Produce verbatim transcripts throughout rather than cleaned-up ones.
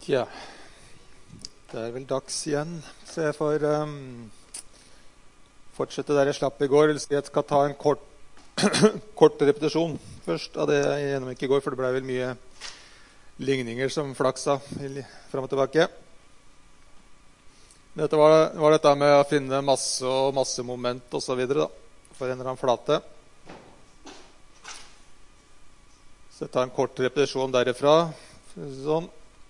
Ja, det er vel dags igjen, så jeg får um, fortsette der jeg slapp i går. Jeg skal ta en kort, kort repetisjon først av det jeg gjennomgikk i går, for det ble vel mye ligninger som flaksa frem og tilbake. Dette var, var dette med å finne masse og massemoment og så videre da, for en eller annen flate. Så jeg tar en kort repetisjon derifra, sånn.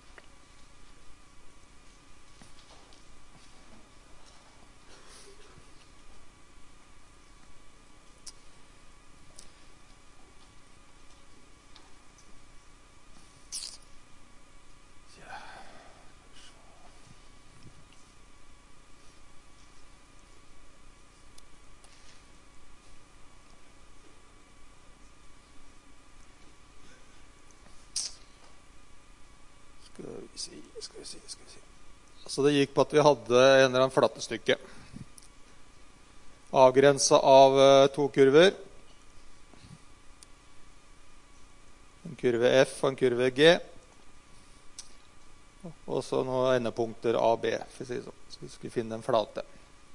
Skal vi si, skal vi si, skal vi si. Så det gikk på at vi hadde en eller annen flatestykke. Avgrenset av to kurver. En kurve F og en kurve G. Og så noen endepunkter A og B, for å si det sånn. Så vi skulle finne en flate.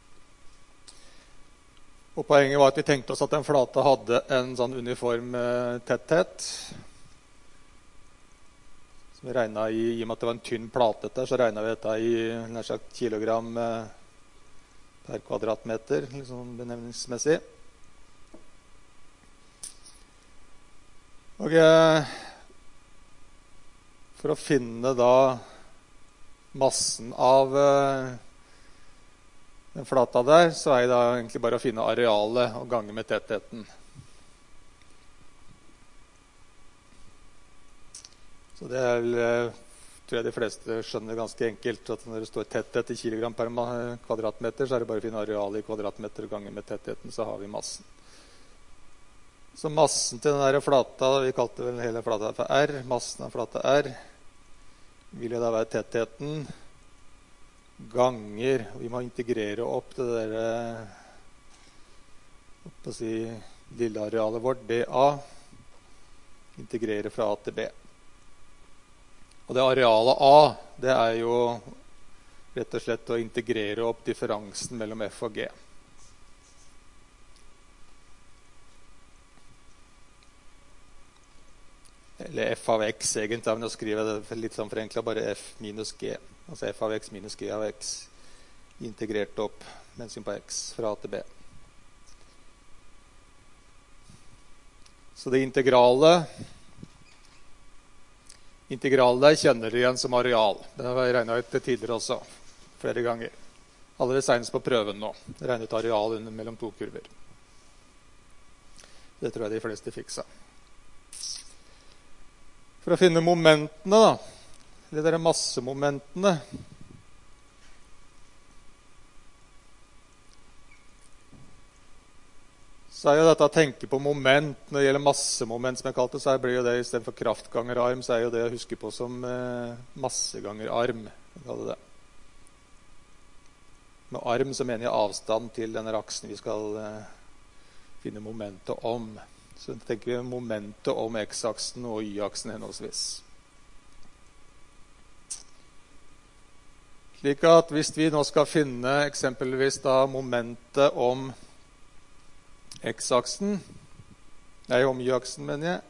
Og poenget var at vi tenkte oss at en flate hadde en sånn uniform tetthet. Vi regnet i, I og med at det var en tynn plate dette, så regnet vi dette i nær sagt kilogram per kvadratmeter, liksom benevningsmessig. Og for å finne da massen av den flata der, så er det da egentlig bare å finne arealet og gange med tettheten. Så det er vel, tror jeg de fleste skjønner ganske enkelt, at når det står tetthet i kilogram per kvadratmeter, så er det bare å finne arealet i kvadratmeter ganger med tettheten, så har vi massen. Så massen til den der flata, vi kalte vel hele flata for R, massen av flata R, vil jo da være tettheten ganger, vi må integrere opp det der, opp å si, lille arealet vårt, D A, integrere fra A til B. Og det arealet A, det er jo rett og slett å integrere opp differansen mellom F og G. Eller F av X egentlig, men å skrive det litt sånn forenklet, bare F minus G. Altså F av X minus G av X, integrert opp med hensyn på X fra A til B. Så det integrale... Integralet der kjenner dere igjen som areal. Det har jeg regnet ut tidligere også, flere ganger. Allerede senest på prøven nå. Jeg regnet ut areal under mellom to kurver. Det tror jeg de fleste fiksa. For å finne momentene da, eller dere massemomentene, så er jo dette å tenke på moment. Når det gjelder massemoment, som jeg kalte det, så blir jo det i stedet for kraft ganger arm, så er jo det å huske på som eh, masse ganger arm. Jeg kaller det. Med arm så mener jeg avstand til denne aksen vi skal eh, finne momentet om. Så tenker vi momentet om x-aksen og y-aksen henholdsvis. Slik at hvis vi nå skal finne eksempelvis da momentet om x-aksen, nei, om y-aksen mener jeg,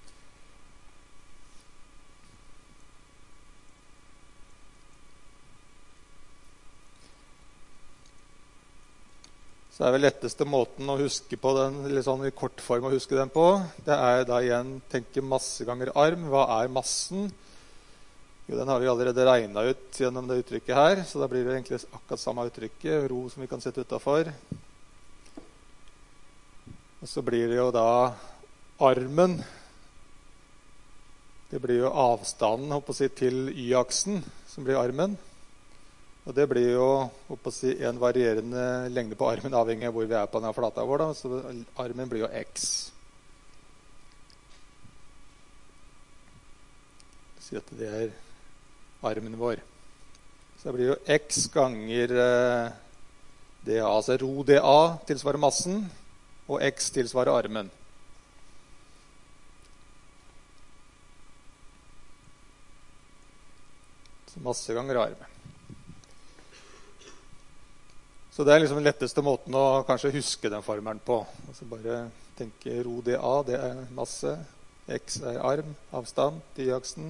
så er vel letteste måten å huske på den, litt sånn i kort form å huske den på, det er da igjen tenke masse ganger arm. Hva er massen? Jo, den har vi allerede regnet ut gjennom det uttrykket her, så da blir det egentlig akkurat samme uttrykket, ro som vi kan sette utenfor. Og så blir det jo da armen. Det blir jo avstanden håper jeg, til y-aksen, som blir armen. Og det blir jo håper jeg, en varierende lengde på armen, avhengig av hvor vi er på denne flata vår. Da. Så armen blir jo x. Si at det er armen vår. Så det blir jo x ganger D A. Altså ro D A tilsvarer massen, og x tilsvarer armen. Så masse ganger arm. Så det er liksom den letteste måten å kanskje huske den formelen på. Altså bare tenke rho dA, det er masse. X er arm, avstand, y-aksen.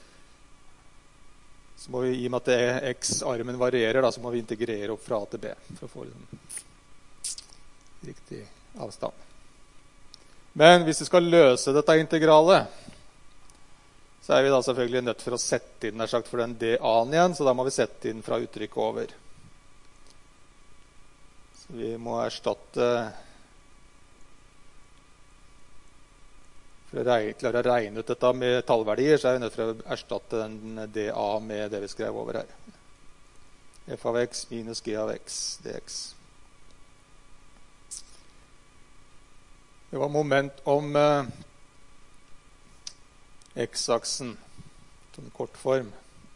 Så må vi, i og med at x-armen varierer, da, så må vi integrere opp fra A til B for å få liksom riktig avstand. Men hvis vi skal løse dette integralet, så er vi da selvfølgelig nødt for å sette inn, nær sagt, for den dA-en igjen, så da må vi sette inn fra uttrykket over. Så vi må erstatte, for å regne, klare å regne ut dette med tallverdier, så er vi nødt for å erstatte den dA med det vi skrev over her. F av x minus g av x, dx. Det var moment om eh, x-aksen, sånn kort form.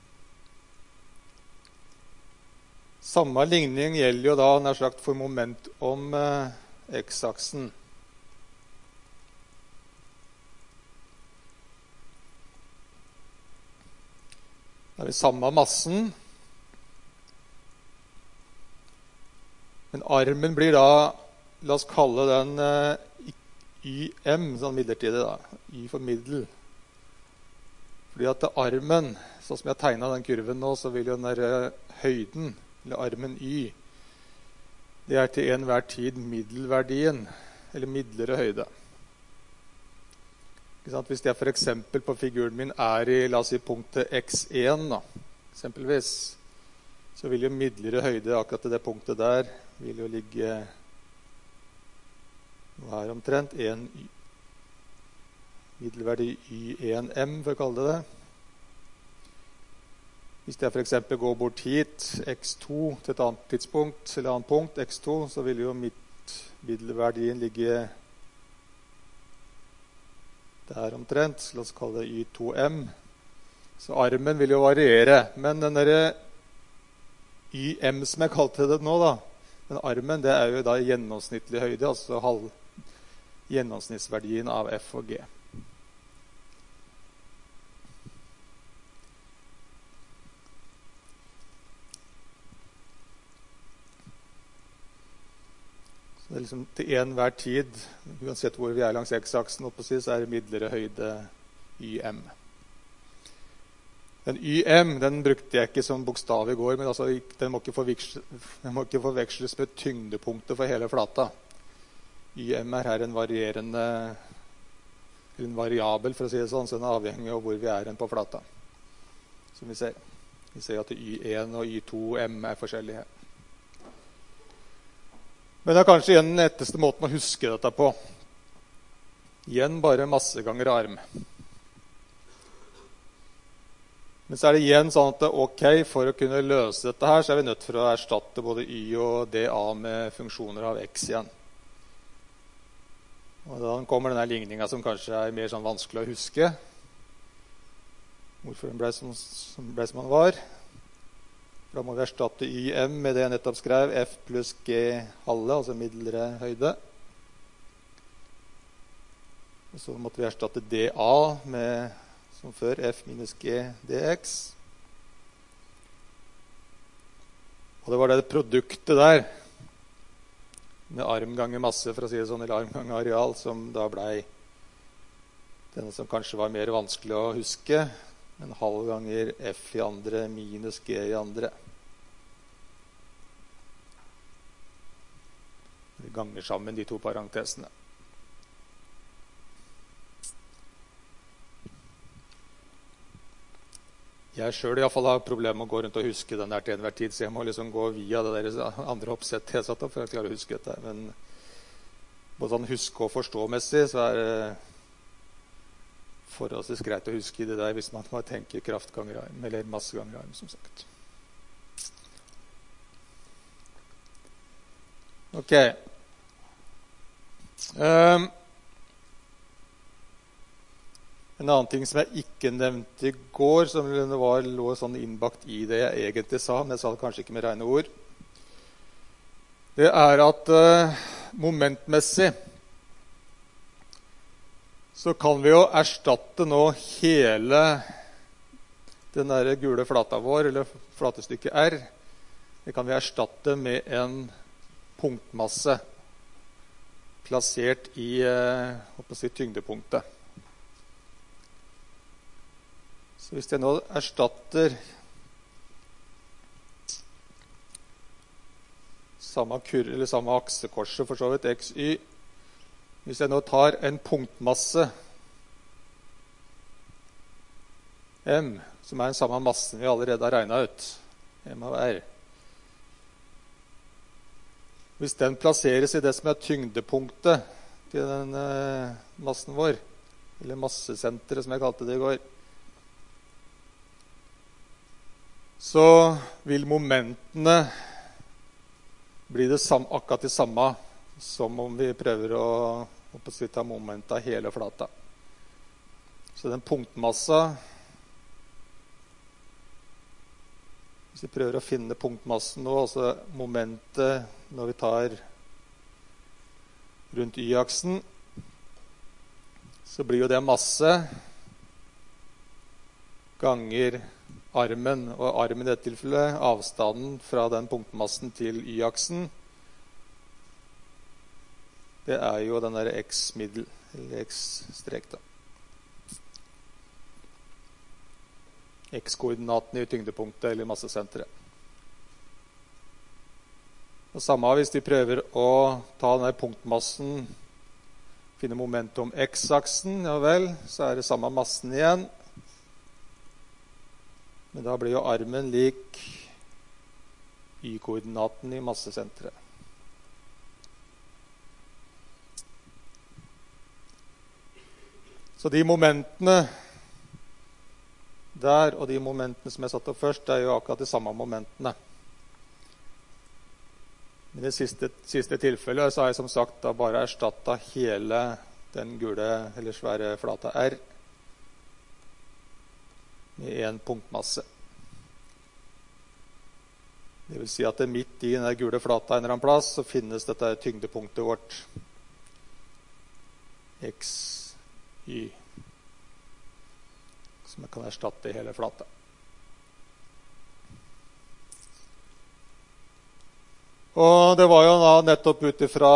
Samme ligning gjelder jo da nær sagt for moment om eh, x-aksen. Da har vi samme massen. Men armen blir da, la oss kalle den eh, Y M, sånn midlertidig da. Y for middel. Fordi at armen, sånn som jeg har tegnet den kurven nå, så vil jo den der høyden, eller armen Y, det er til enhver tid middelverdien, eller midlere høyde. Ikke sant? Hvis jeg for eksempel på figuren min er i, la oss si, punktet X én, da, eksempelvis, så vil jo midlere høyde akkurat til det punktet der, vil jo ligge Hva er omtrent en middelverdi Y én M, for å kalle det det. Hvis jeg for eksempel går bort hit, X to, til et annet tidspunkt, eller annet punkt, X to, så vil jo mitt middelverdien ligge der omtrent. La oss kalle det Y to M. Så armen vil jo variere. Men den der Y M som jeg kalte det nå, da, den armen, det er jo da gjennomsnittlig høyde, altså halv gjennomsnittsverdien av F og G. Så det er liksom til enhver tid, uansett hvor vi er langs x-aksen oppe, så er det midlere høyde Y M. Den Y M, den brukte jeg ikke som bokstav i går, men altså, den må ikke forveksles, den må ikke forveksles med tyngdepunktet for hele flata. Y M er her en varierende, en variabel, for å si det sånn, så den er avhengig av hvor vi er på flata. Som vi ser. Vi ser at Y én og Y to M er forskjellige. Men det er kanskje igjen den letteste måten å huske dette på. Igjen bare masse ganger arm. Men så er det igjen sånn at ok, for å kunne løse dette her, så er vi nødt for å erstatte både Y og dA med funksjoner av X igjen. Og da kommer denne ligningen som kanskje er mer sånn vanskelig å huske. Hvorfor den ble som, som, ble som den var. Da må vi erstatte Y M med det jeg nettopp skrev, F pluss G halve, altså middelere høyde. Og så måtte vi erstatte dA med, som før, F minus G dx. Og det var det produktet der, med arm ganger masse, for å si det sånn, eller arm ganger areal, som da ble denne som kanskje var mer vanskelig å huske, en halv ganger F i andre minus G i andre. Vi ganger sammen de to parentesene. Jeg selv i hvert fall har problemer med å gå rundt og huske den der til enhver tid, så jeg må liksom gå via det der andre oppsettet jeg satt opp for at jeg har husket det. Men både sånn huske- og forstå-messig så er det forholdsvis greit å huske det der hvis man må tenke kraft ganger arm, eller masse ganger arm, som sagt. Ok. Um, En annen ting som jeg ikke nevnte i går, som var, lå sånn innbakt i det jeg egentlig sa, men jeg sa det kanskje ikke med rene ord, det er at uh, momentmessig så kan vi jo erstatte nå hele den der gule flata vår, eller flatestykket R, det kan vi erstatte med en punktmasse plassert i eh, si, tyngdepunktet. Så hvis jeg nå erstatter samme, kur, eller samme aksekorset, for så vidt X Y, hvis jeg nå tar en punktmasse M, som er den samme massen vi allerede har regnet ut, M av R. Hvis den plasseres i det som er tyngdepunktet til den eh, massen vår, eller massesenteret som jeg kalte det i går, så vil momentene bli det samme, akkurat det samme som om vi prøver å, å ta momentet av hele flata. Så den punktmassa, hvis vi prøver å finne punktmassen nå, altså momentet når vi tar rundt Y-aksen, så blir jo det masse ganger armen, og armen i dette tilfellet, avstanden fra den punktmassen til Y-aksen, det er jo den der X-middel, eller X-strek da. X-koordinaten i tyngdepunktet eller massesenteret. Og samme hvis vi prøver å ta denne punktmassen, finne momentet om X-aksen, ja vel, så er det samme massen igjen. Men da blir jo armen lik Y-koordinaten i massesenteret. Så de momentene der, og de momentene som jeg satte opp først, det er jo akkurat de samme momentene. I det siste, siste tilfellet så har jeg som sagt da bare erstattet hele den gule eller svære flata R med en punktmasse. Det vil si at det midt i den gule flata en eller annen plass så finnes dette tyngdepunktet vårt X, Y, som jeg kan erstatte i hele flata. Og det var jo da nettopp utifra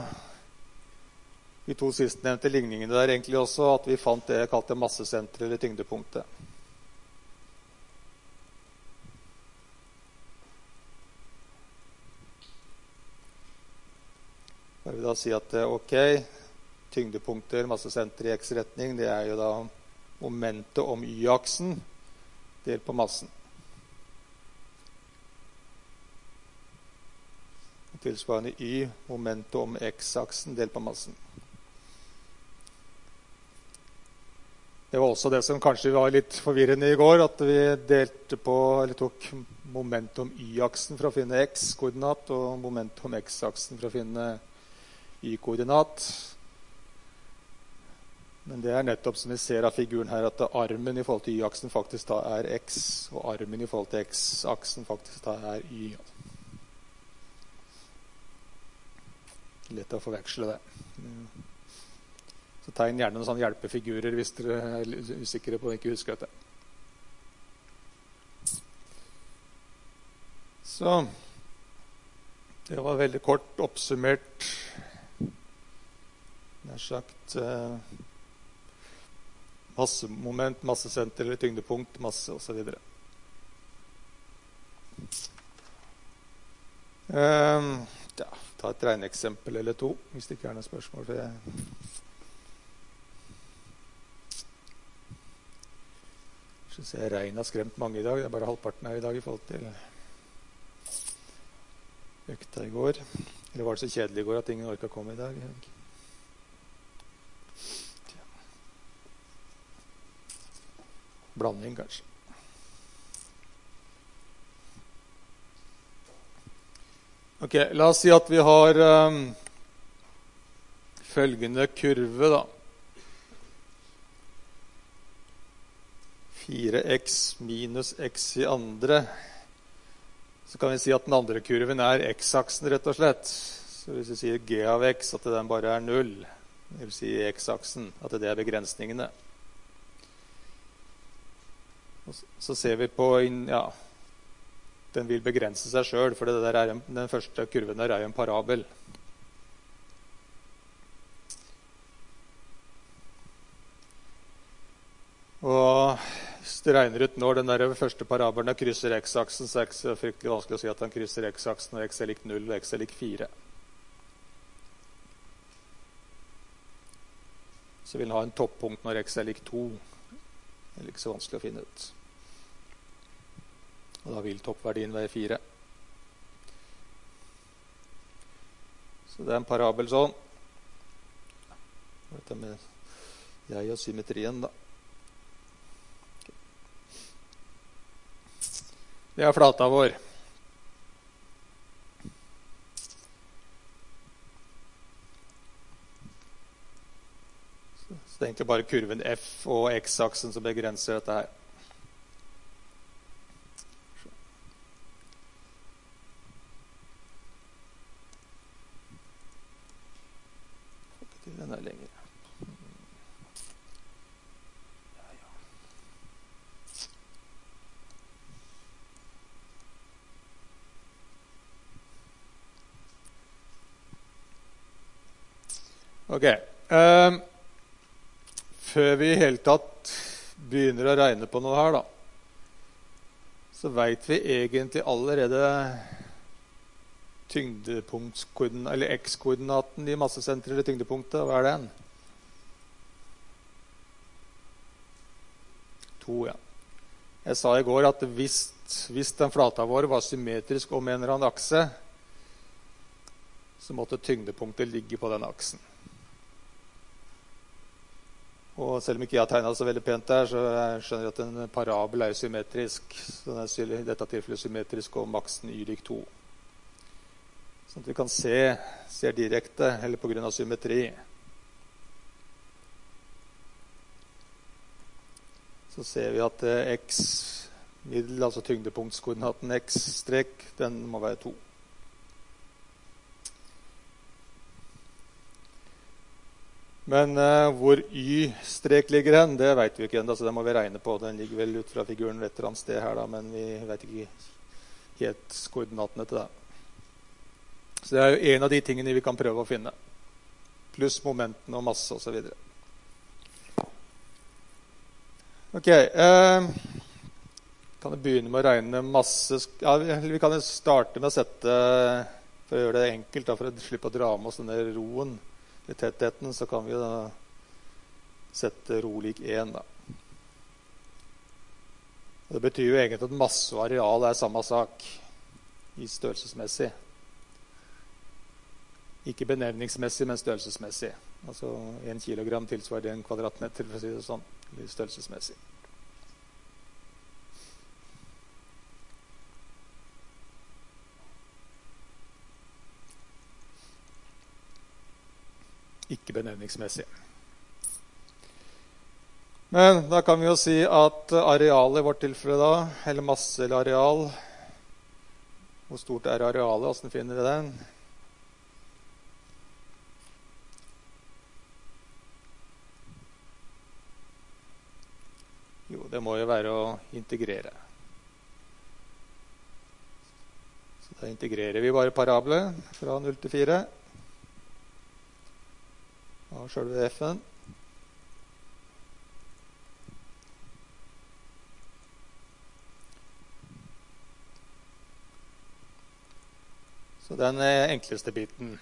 de to sistnevnte ligningene der egentlig også at vi fant det jeg kalte massesenteret eller tyngdepunktet. Da vil vi da si at ok, tyngdepunkter, massesenter i X-retning, det er jo da momentet om Y-aksen delt på massen. Tilsvarende Y, momentet om X-aksen delt på massen. Det var også det som kanskje var litt forvirrende i går, at vi delte på, eller tok momentet om Y-aksen for å finne X-koordinat, og momentet om X-aksen for å finne Y-koordinat. Men det er nettopp som vi ser av figuren her, at armen i forhold til Y-aksen faktisk da er X, og armen i forhold til X-aksen faktisk da er Y. Lett å forveksle det. Så tegn gjerne noen sånne hjelpefigurer hvis dere er usikre på å ikke huske det. Så det var veldig kort oppsummert, nær sagt massemoment, massesenter eller tyngdepunkt, masse og så videre. Um, ja, ta et regneeksempel eller to, hvis det ikke er noen spørsmål. For jeg synes jeg regn har skremt mange i dag. Det er bare halvparten her i dag i forhold til økta i går. Eller var det så kjedelig i går at ingen orket å komme i dag? Blanding, kanskje. Ok, la oss si at vi har um, følgende kurve, da. fire x minus x i andre. Så kan vi si at den andre kurven er x-aksen, rett og slett. Så hvis vi sier g av x, at den bare er null, det vil si x-aksen, at det er begrensningene. Og så ser vi på, ja, den vil begrense seg selv, for det der er en, den første kurven der er jo en parabel. Og hvis du regner ut når den der første parabelen krysser x-aksen, så er det ikke så fryktelig vanskelig å si at den krysser x-aksen når x er lik null og x er lik fire. Så vil den ha en toppunkt når x er lik to. Det er ikke så vanskelig å finne ut. Og da vil toppverdien være fire. Så det er en parabel sånn. Dette med jeg og symmetrien da. Det er flata vår. Så det er egentlig bare kurven F og X-aksen som begrenser dette her. Får ikke til den her lenger. Ok, um, før vi i hele tatt begynner å regne på noe her da, så vet vi egentlig allerede tyngdepunktskoordinaten, eller x-koordinaten i massesenteret i tyngdepunktet. Hva er den? To, ja. Jeg sa i går at hvis, hvis den flata vår var symmetrisk om en eller annen akse, så måtte tyngdepunktet ligge på den aksen. Og selv om ikke jeg har tegnet det så veldig pent der, så jeg skjønner at en parabel er symmetrisk. Så den er i dette tilfellet symmetrisk og maksen y lik to. Sånn at vi kan se, se direkte, eller på grunn av symmetri. Så ser vi at x, middel, altså tyngdepunktskoordinaten x-strek, den må være to. Men uh, hvor y-strek ligger hen, det vet vi ikke enda, så det må vi regne på. Den ligger vel ut fra figuren et eller annet sted her, da, men vi vet ikke helt koordinatene til det. Så det er jo en av de tingene vi kan prøve å finne. Pluss momenten og masse og så videre. Ok, uh, kan vi begynne med å regne masse. Ja, vi, vi kan jo starte med å sette, for å gjøre det enkelt, da, for å slippe å dra med oss denne roen. I tettheten så kan vi da sette ro lik én da. Det betyr jo egentlig at masse og areal er samme sak i størrelsesmessig. Ikke benevningsmessig, men størrelsesmessig. Altså en kilogram tilsvarer en kvadratmeter, for å si det sånn, i størrelsesmessig. Ikke benevningsmessig. Men da kan vi jo si at arealet i vårt tilfelle da, eller masse eller areal, hvor stort er arealet, hvordan finner vi den? Jo, det må jo være å integrere. Så da integrerer vi bare parablet fra null til fire. Av selve f-en. Så den enkleste biten,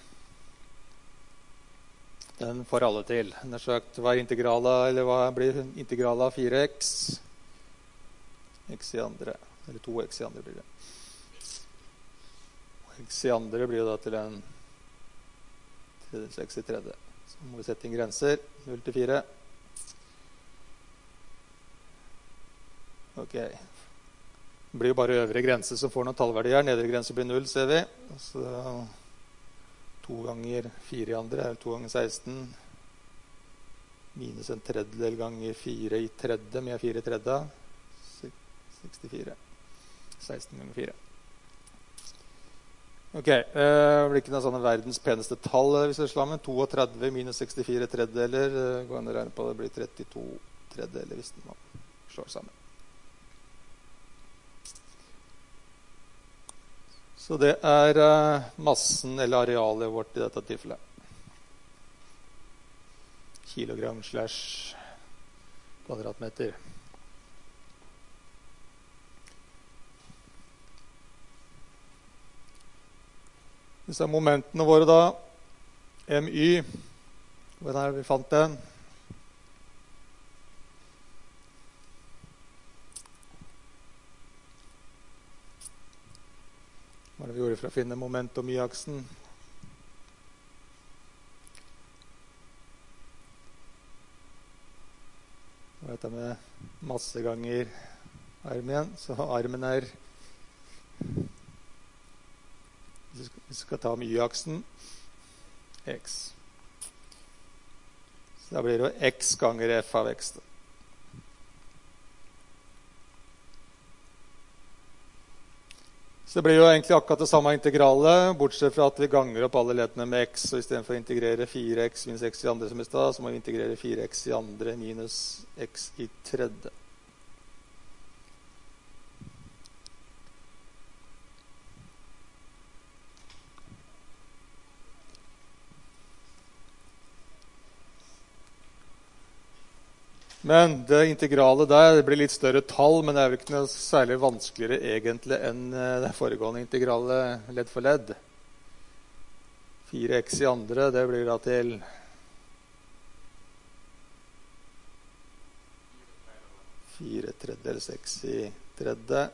den får alle til. Den er sagt, hva er integrala, eller hva blir integrala av fire x? X i andre, eller to x i andre blir det. Og x i andre blir da til en seks i tredje. Så må vi sette inn grenser, null til fire. Ok. Det blir jo bare øvre grense som får noen tallverdier. Nedre grense blir null, ser vi. Så to ganger fire i andre er to ganger seksten. Minus en tredjedel ganger fire i tredje, med fire i tredje. sekstifire. seksten ganger fire. Ok, det uh, blir ikke noen sånne verdens peneste tall hvis vi slår med. trettito minus sekstifire tredjedeler, uh, går an å regne på det blir trettito tredjedeler hvis man slår sammen. Så det er uh, massen eller arealet vårt i dette tilfellet. Kilogram slash kvadratmeter. Disse momentene våre da, my, hvordan er det vi fant den? Hva er det vi gjorde for å finne moment om y-aksen? Og dette med masse ganger arm igjen, så armen er, hvis vi skal ta om y-aksen, x. Så da blir det jo x ganger f av x. Så det blir jo egentlig akkurat det samme integralet, bortsett fra at vi ganger opp alle leddene med x, og i stedet for å integrere fire x minus x i andre som i sted, så må vi integrere fire x i andre minus x i tredje. Men det integralet der, det blir litt større tall, men det er vel ikke noe særlig vanskeligere egentlig enn det foregående integralet ledd for ledd. fire x i andre, det blir da til fire tredjedels x i tredje,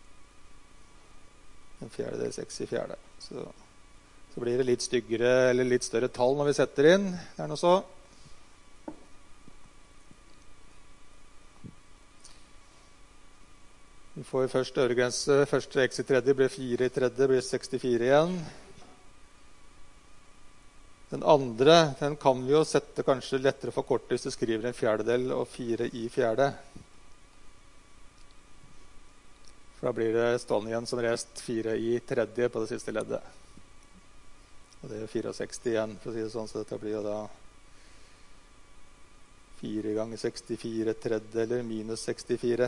en fjerdedels x i fjerde. Så, så blir det litt styggere, eller litt større tall når vi setter inn. Det er noe så. Vi får først øvregrense. Første x i tredje blir fire i tredje, blir sekstifire igjen. Den andre, den kan vi jo sette kanskje lettere forkortet hvis du skriver en fjerdedel og fire i fjerde. For da blir det stående igjen som rest fire i tredje på det siste leddet. Og det er sekstifire igjen, for å si det sånn, så dette blir jo da fire ganger sekstifire tredje, eller minus sekstifire.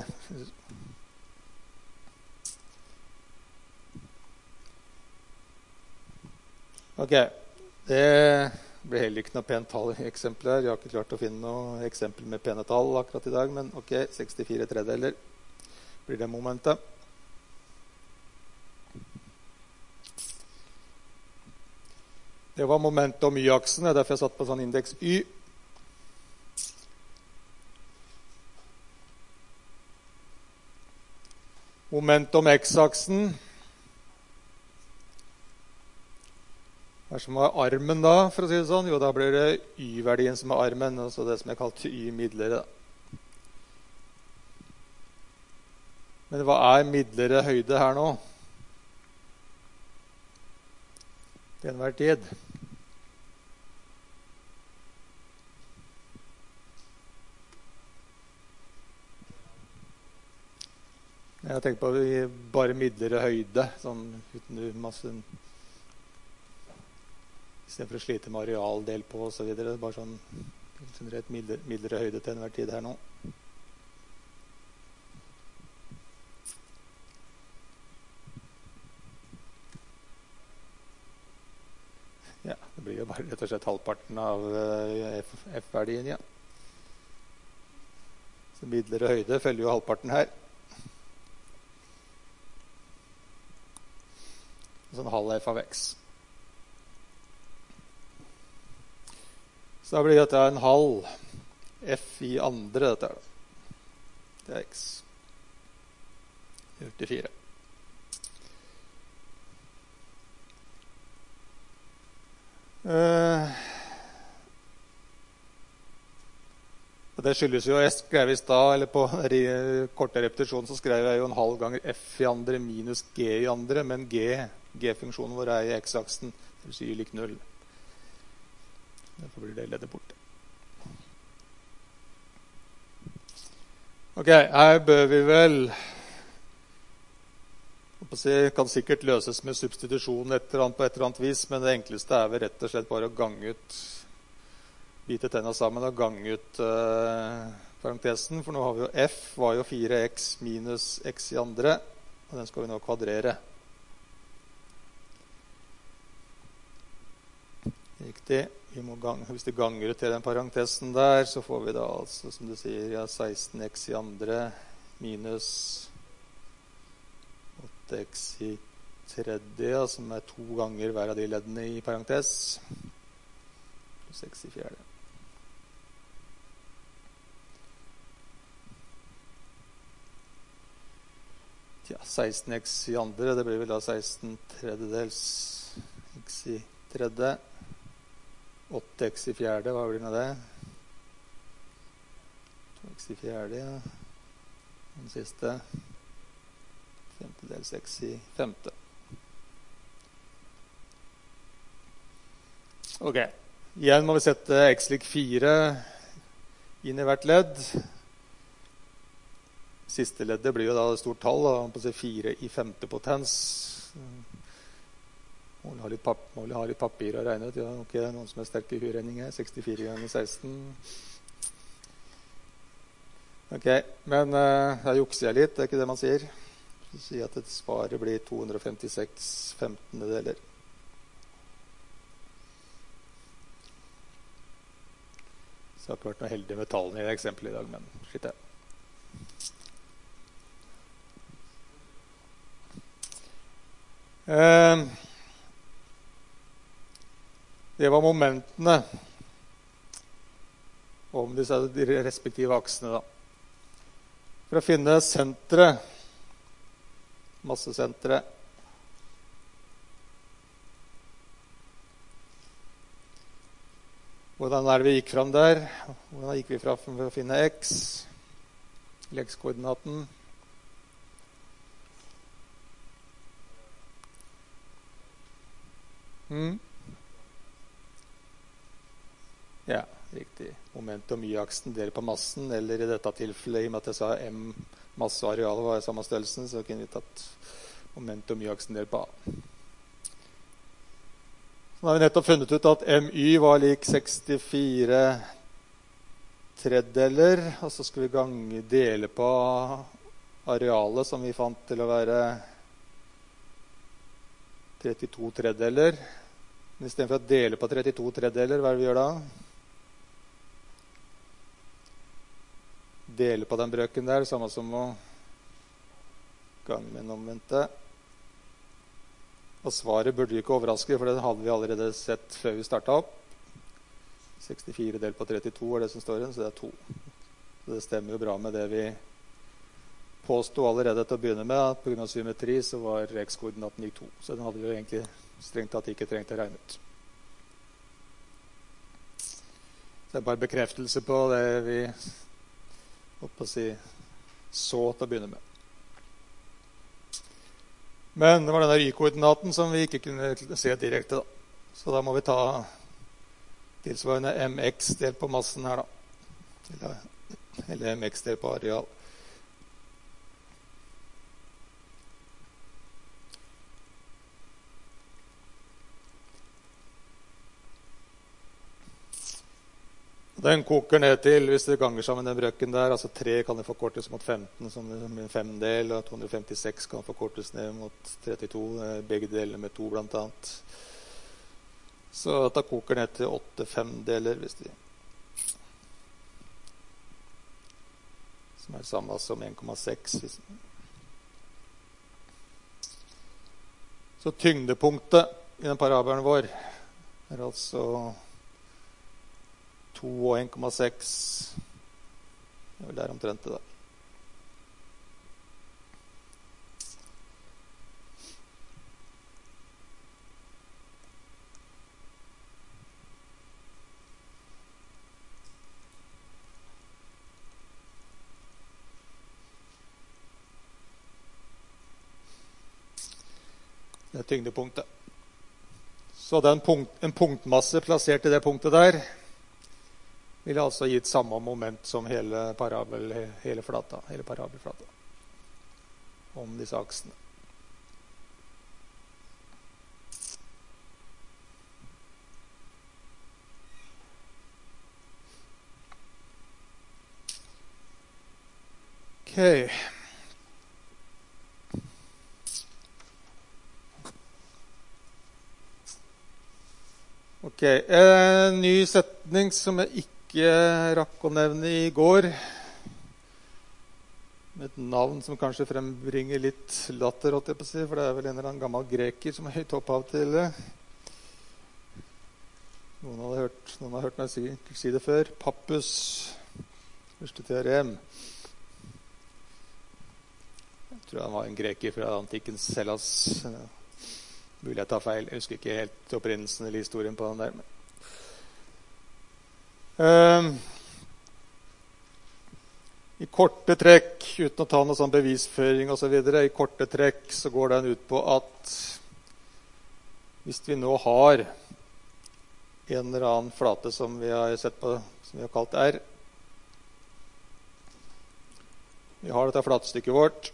Ok, det blir heller ikke noe pent tall i eksempelet her. Jeg har ikke klart å finne noe eksempel med pene tall akkurat i dag, men ok, sekstifire tredjedeler blir det momentet. Det var momentet om y-aksen, det er derfor jeg satt på sånn indeks y. Momentet om x-aksen. Hva som er armen da, for å si det sånn? Jo, da blir det y-verdien som er armen, altså det som er kalt y-midlere. Men hva er midlere høyde her nå? Til enhver tid. Jeg tenker på bare midlere høyde, sånn uten masse... I stedet for å slite med arealdel på og så videre. Bare sånn generelt midlere, midlere høyde til enhver tid her nå. Ja, det blir jo bare rett og slett halvparten av F-verdien, ja. Så midlere høyde følger jo halvparten her. Sånn halv F av X. Så da blir dette en halv f i andre, dette er det. Det er x. førtifire. Uh, og det skyldes jo, jeg skrev i stad, eller på korte repetisjonen, så skrev jeg jo en halv ganger f i andre minus g i andre, men g, g-funksjonen vår er i x-aksen, det vil si y lik null. Derfor blir det leddet bort. Ok, her bør vi vel kan sikkert løses med substitusjon et eller annet på et eller annet vis, men det enkleste er vel rett og slett bare å gange ut, bite tenna sammen og gange ut uh, parentesen, for nå har vi jo f var jo fire x minus x i andre, og den skal vi nå kvadrere. Riktig. Vi må gange, hvis du ganger ut til den parentesen der, så får vi da altså, som du sier, ja, seksten x i andre minus åtte x i tredje, ja, som er to ganger hver av de leddene i parentes. Pluss x i fjerde. Ja, seksten x i andre, det blir vel da seksten tredjedels x i tredje. åtte x i fjerde, hva blir det med det? to x i fjerde, ja. Den siste. femtedels x i femte. Ok. Igjen må vi sette x lik fire inn i hvert ledd. Siste leddet blir jo da et stort tall, da, på å si fire i femte potens. Må ha litt, pap må ha litt papir å regne ut. Ja, ok, det er noen som er sterke i huregning her. sekstifire ganger seksten. Ok, men uh, her jukser jeg litt, det er ikke det man sier. Så sier jeg at et svaret blir to hundre femtiseks femtendedeler. Så jeg har ikke vært noe heldig med tallene i det eksempelet i dag, men shit, ja. Uh, Det var momentene om disse respektive aksene. Da. For å finne senteret, massesenteret, hvordan er det vi gikk fram der? Hvordan gikk vi fram for å finne x? Eller x-koordinaten? Mm. Ja, riktig. Momentum y-aksen deler på massen, eller i dette tilfellet, i og med at jeg sa m masse og arealet var i samme størrelsen, så kunne vi tatt momentum y-aksen deler på a. Så har vi nettopp funnet ut at my var lik sekstifire tredjedeler, og så skal vi gange dele på arealet som vi fant til å være trettito tredjedeler. Men i stedet for å dele på trettito tredjedeler, hva er det vi gjør da? Dele på den brøken der, samme som å gange med den omvendte. Og svaret burde ikke overraske, for det hadde vi allerede sett før vi startet opp. sekstifire delt på trettito er det som står igjen, så det er to. Så det stemmer jo bra med det vi påstod allerede til å begynne med, at på grunn av symmetri så var x-koordinaten lik to. Så den hadde vi jo egentlig strengt tatt ikke trengt å regne ut. Så det er bare bekreftelse på det vi håper å si så til å begynne med. Men det var denne y-koordinaten som vi ikke kunne se direkte, da. Så da må vi ta tilsvarende mx delt på massen her, da. Eller, eller mx delt på areal. Den koker ned til, hvis det ganger sammen den brøken der, altså tre kan det forkortes mot femten som en femdel, og to hundre femtiseks kan forkortes ned mot trettito, begge deler med to blant annet. Så da koker ned til åtte femdeler, hvis de, som er det samme som en komma seks. Så tyngdepunktet i den parabelen vår er altså to og en komma seks. Det er vel der omtrent det da. Det er tyngdepunktet. Så den punkt, en punktmasse plassert i det punktet der ville altså gitt samme moment som hele parabel, hele flata, hele parabelflata om disse aksene. Ok. Ok, en ny setning som jeg ikke rakk å nevne i går, med et navn som kanskje frembringer litt latter, holdt jeg på å si, for det er vel en eller annen gammel greker som har gitt opphav til det. Noen, hadde hørt, noen har hørt meg si, si det før. Pappus, første teorem. Jeg tror han var en greker fra antikkens Hellas. Mulig jeg tar feil. Jeg husker ikke helt opprinnelsen eller historien på den der. Um, I korte trekk, uten å ta noe sånn bevisføring og så videre, i korte trekk så går den ut på at hvis vi nå har en eller annen flate som vi har sett på, som vi har kalt R, vi har dette flatestykket vårt,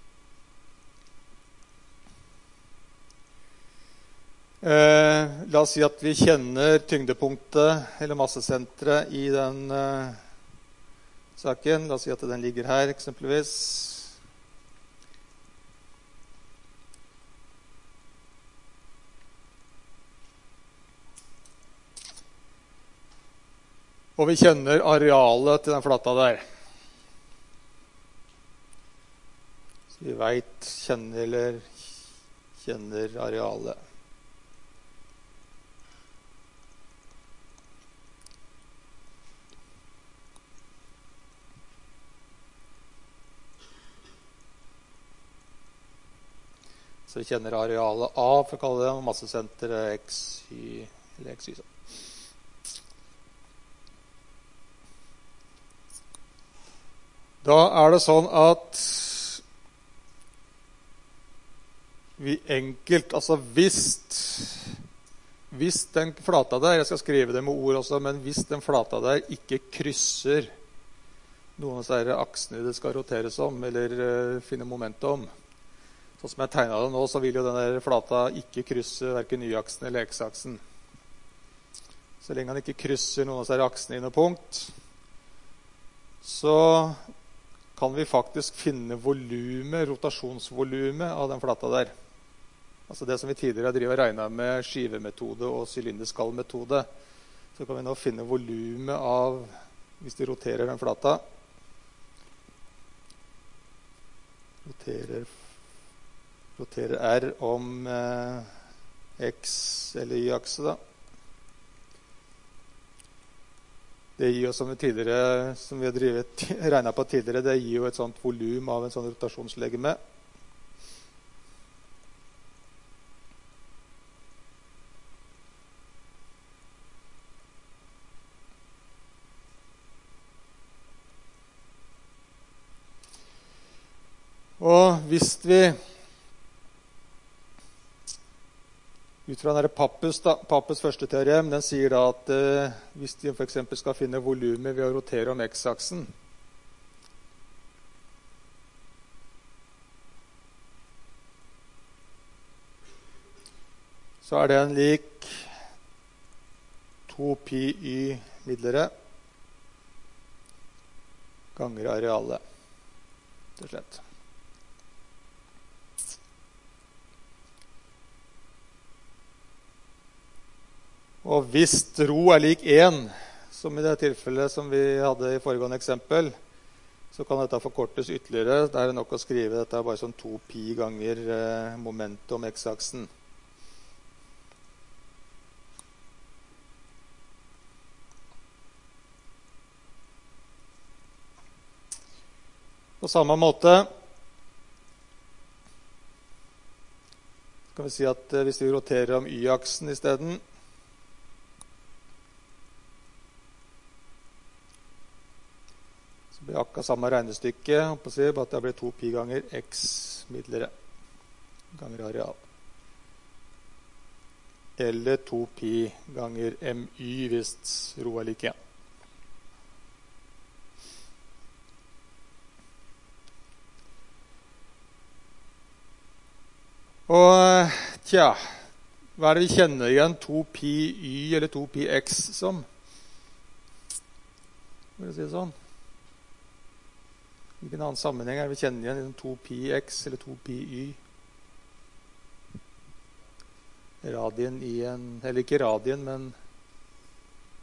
eh, la oss si at vi kjenner tyngdepunktet eller massesentret i den eh, saken. La oss si at den ligger her, eksempelvis. Og vi kjenner arealet til den flata der. Så vi vet, kjenner eller kjenner arealet. Så vi kjenner arealet A, for å kalle det, og massesenteret X, Y, eller X, Y. Da er det sånn at vi enkelt, altså hvis, hvis den flata der, jeg skal skrive det med ord også, men hvis den flata der ikke krysser noen av disse aksene det skal roteres om, eller uh, finne momentet om, sånn som jeg tegnet det nå, så vil jo denne flata ikke krysse hverken y-aksen eller x-aksen. Så lenge han ikke krysser noen av disse aksene i noe punkt, så kan vi faktisk finne volumet, rotasjonsvolumet av den flata der. Altså det som vi tidligere har drivet og regnet med skivemetode og sylinderskallmetode, så kan vi nå finne volumet av, hvis de roterer den flata, roterer roterer R om eh, X eller Y-akse da. Det gir oss, som vi, tidligere, som vi har drivet, regnet på tidligere, det gir jo et sånt volum av en sånn rotasjonslegeme. Og hvis vi ut fra denne Pappus, da, Pappus første teorem, den sier da at eh, hvis de for eksempel skal finne volumet ved å rotere om x-aksen, så er den lik to pi y midlere ganger arealet, til slett. Og hvis ro er lik én, som i det tilfellet som vi hadde i foregående eksempel, så kan dette forkortes ytterligere. Det er nok å skrive dette bare som to pi ganger eh, momentet om x-aksen. På samme måte kan vi si at eh, hvis vi roterer om y-aksen i stedet, det blir akkurat samme regnestykke, bare at det blir to pi ganger x midlere ganger areal. Eller to pi ganger my hvis ro er lik én. Og tja, hva er det vi kjenner igjen to pi y eller to pi x som? Vil jeg si det sånn? Hvilken annen sammenheng er det vi kjenner igjen to pi x eller to pi y? Radien i en, eller ikke radien, men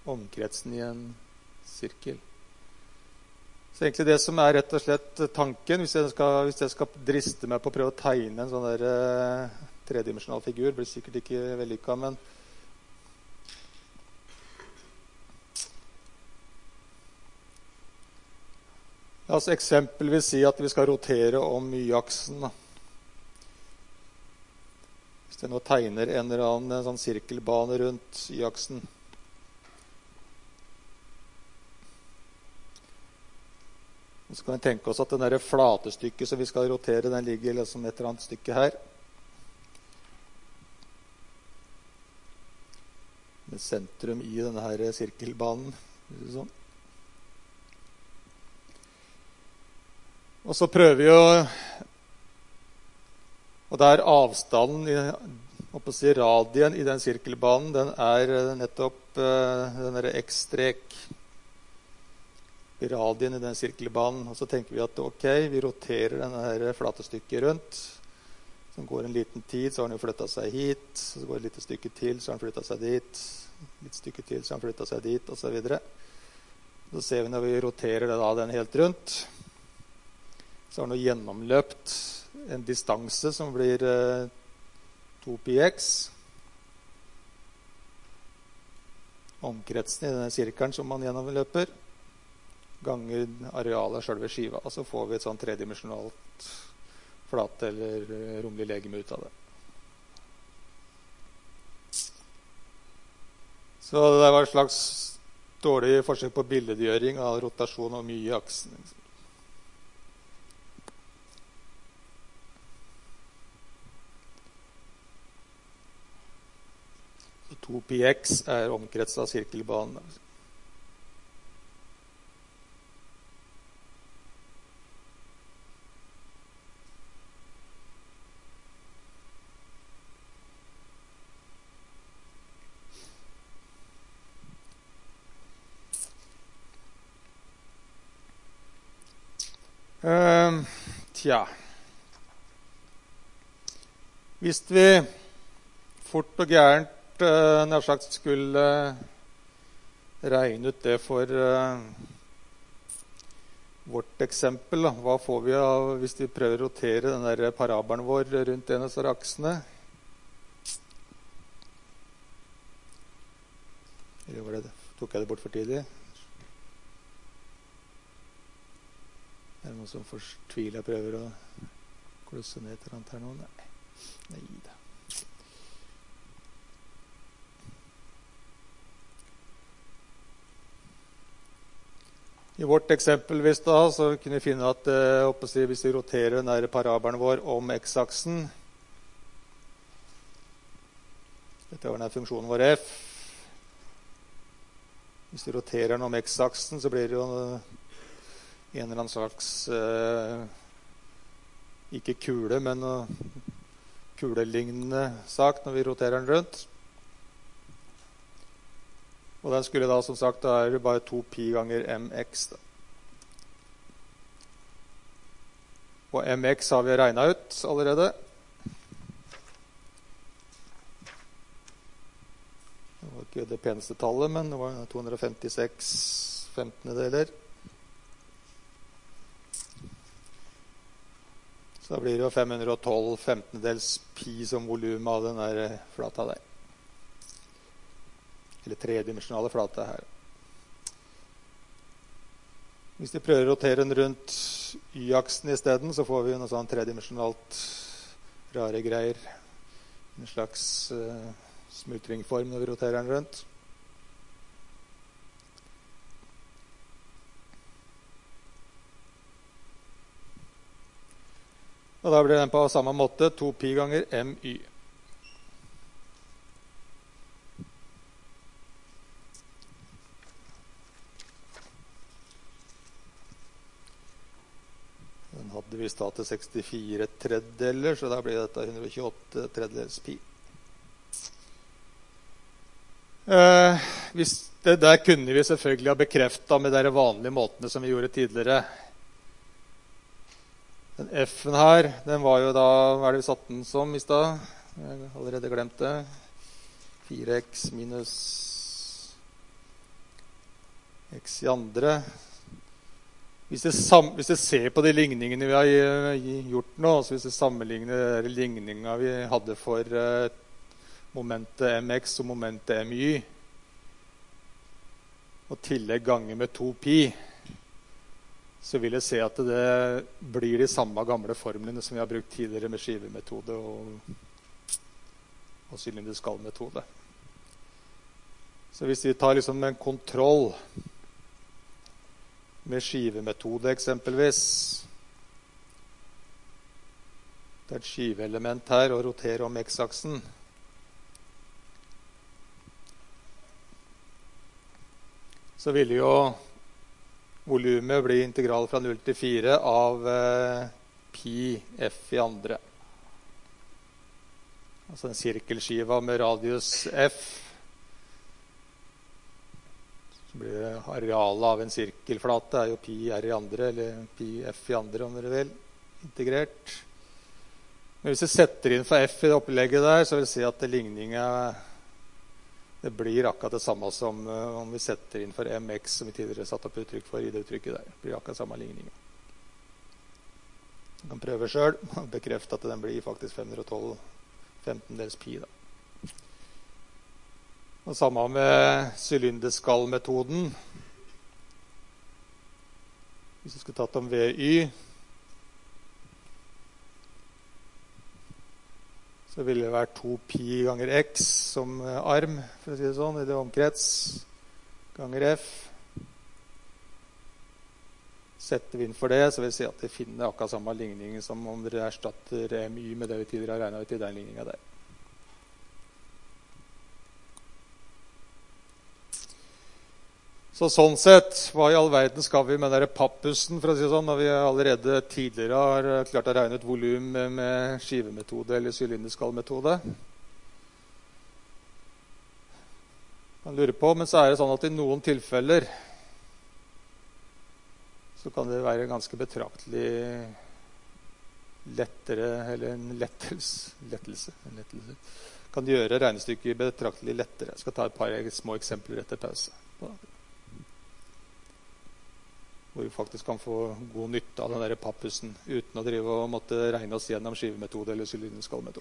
omkretsen i en sirkel. Så egentlig det som er rett og slett tanken, hvis jeg skal, hvis jeg skal driste meg på å prøve å tegne en sånn der uh, tredimensjonal figur, blir sikkert ikke vellykket, men la oss eksempelvis si at vi skal rotere om y-aksen. Hvis jeg nå tegner en eller annen en sånn sirkelbane rundt y-aksen. Så kan vi tenke oss at den der flate stykket som vi skal rotere, den ligger liksom et eller annet stykke her. Med sentrum i denne her sirkelbanen. Sånn. Og så prøver vi å, og der avstanden, i, si, radien i den sirkelbanen, den er nettopp den der x-strek, radien i den sirkelbanen. Og så tenker vi at ok, vi roterer denne her flate stykket rundt, så går en liten tid, så har den jo flyttet seg hit, så går et lite stykke til, så har den flyttet seg dit, litt stykke til, så har den flyttet seg dit, og så videre. Så ser vi når vi roterer det da, den helt rundt, så har den gjennomløpt en distanse som blir eh, to pi x. Omkretsen i denne sirkelen som man gjennomløper, ganger arealet av selve skiva. Og så får vi et sånn tredimensjonalt flate eller rommelig legeme ut av det. Så det var et slags dårlig forsøk på billedgjøring av rotasjon og mye i aksen. to pi x er omkrets av sirkelbanen. Uh, tja. Hvis vi fort og gærent uh, nær sagt skulle uh, regne ut det for uh, vårt eksempel, da. Hva får vi av hvis vi prøver å rotere den der parabelen vår rundt en av disse aksene? Eller var det, tok jeg det bort for tidlig? Er det noen som fortviler prøver å klusse ned til her nå? Nei. Nei da. I vårt eksempel hvis da, så kunne vi finne at eh, hvis vi roterer den der parabelen vår om x-aksen, dette var den funksjonen vår f, hvis vi roterer den om x-aksen, så blir det jo en eller annen slags eh, ikke kule, men uh, kulelignende sak når vi roterer den rundt. Og den skulle da, som sagt, da er det bare to pi ganger mx. Da. Og mx har vi regnet ut allerede. Det var ikke det peneste tallet, men det var to hundre femtiseks femtendedeler. Så da blir det jo fem hundre og tolv femtendedels pi som volum av den der flata der. Eller tredimensjonale flata her. Hvis vi prøver å rotere den rundt y-aksen i stedet, så får vi noe sånn tredimensjonalt rare greier. En slags uh, smultringform når vi roterer den rundt. Og da blir den på samme måte to pi ganger my. Den hadde vi da til sekstifire tredjedeler, så da blir dette hundre og tjueåtte tredjedels pi. Eh, hvis det der kunne vi selvfølgelig ha bekreftet med de vanlige måtene som vi gjorde tidligere. Den f-en her, den var jo da, hva er det vi satt den som i sted? Jeg har allerede glemt det. fire x minus X i andre. Hvis du, sam, hvis du ser på de ligningene vi har gjort nå, altså hvis du sammenligner de ligningene vi hadde for uh, momentet mx og momentet my, og tillegg ganger med to pi, så vil jeg se at det blir de samme gamle formlene som vi har brukt tidligere med skivemetode og, og cylindriskallmetode. Så hvis vi tar liksom en kontroll med skivemetode eksempelvis, det er et skiveelement her og roterer om x-aksen, så vil jo volumet bli integral fra null til fire av eh, pi f i andre. Altså en sirkelskiva med radius f. Så blir det arealet av en sirkelflate, er jo pi r i andre, eller pi f i andre om dere vil, integrert. Men hvis vi setter inn for f i det opplegget der, så vil jeg si at ligningen det blir akkurat det samme som uh, om vi setter inn for mx, som vi tidligere satt opp uttrykk for i det uttrykket der. Det blir akkurat samme ligningen. Du kan prøve selv og bekrefte at den blir faktisk fem hundre og tolv femtendels pi. Da. Og samme med cylindriskallmetoden. Hvis vi skulle tatt om vy, så ville det være to pi ganger x som arm, for å si det sånn, i det omkrets, ganger f. Setter vi inn for det, så vil jeg si at det finner akkurat samme ligning som om dere erstatter my med det vi tidligere har regnet ut i den ligningen der. Så sånn sett, hva i all verden skal vi med denne pappussen, for å si det sånn, når vi allerede tidligere har klart å regne ut volum med skivemetode eller cylindriskallmetode? Man lurer på, men så er det sånn at i noen tilfeller så kan det være ganske betraktelig lettere, eller en lettelse, lettelse, en lettelse. Kan gjøre regnestykket betraktelig lettere. Jeg skal ta et par små eksempler etter pause. Hvor vi faktisk kan få god nytte av den der pappussen uten å drive og måtte regne oss gjennom skivemetode eller cylindriskallmetode.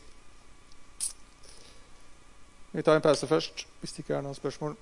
Vi tar en pause først, hvis det ikke er noen spørsmål.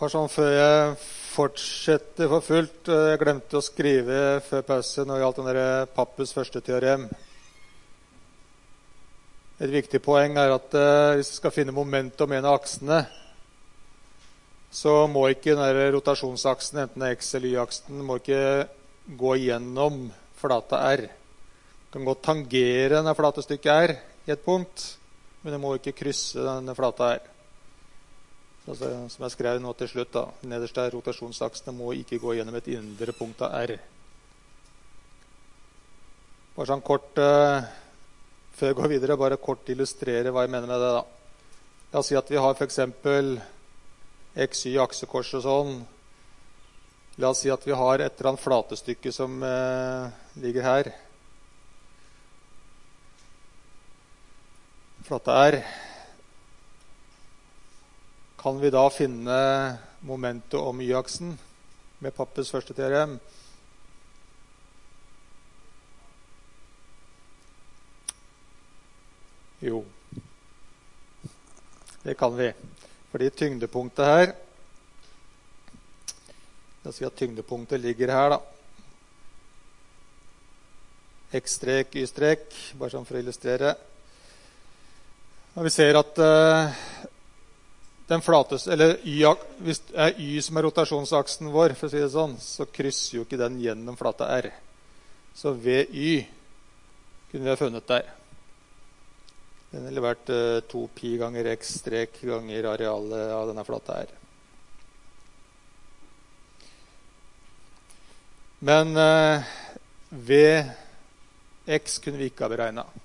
Bare sånn før jeg fortsetter for fullt, jeg glemte å skrive før pause når det gjaldt den der Pappus første teorem. Et viktig poeng er at eh, hvis vi skal finne momentum om en av aksene, så må ikke den der rotasjonsaksen, enten X eller Y-aksen, må ikke gå gjennom flata R. Den kan godt tangere denne flate stykket R i et punkt, men den må ikke krysse denne flata R. Altså, som jeg skrev nå til slutt, da. Nederst er rotasjonsaksene må ikke gå gjennom et indre punkt av R. Bare sånn kort, uh, før jeg går videre, bare kort illustrere hva jeg mener med det, da. La oss si at vi har for eksempel X, Y, aksekors og sånn. La oss si at vi har et eller annet flatestykke som uh, ligger her. Flata R. Kan vi da finne momentet om Y-aksen med Pappus første teorem? Jo, det kan vi. Fordi tyngdepunktet her, la oss si at tyngdepunktet ligger her da. X-strek, Y-strek, bare sånn for å illustrere. Og vi ser at uh, den flates, eller y, hvis det er Y som er rotasjonsaksen vår, for å si det sånn, så krysser jo ikke den gjennom flata R. Så ved Y kunne vi ha funnet der. Den ville vært uh, to pi ganger X strek ganger arealet av denne flata R. Men uh, ved X kunne vi ikke ha beregnet.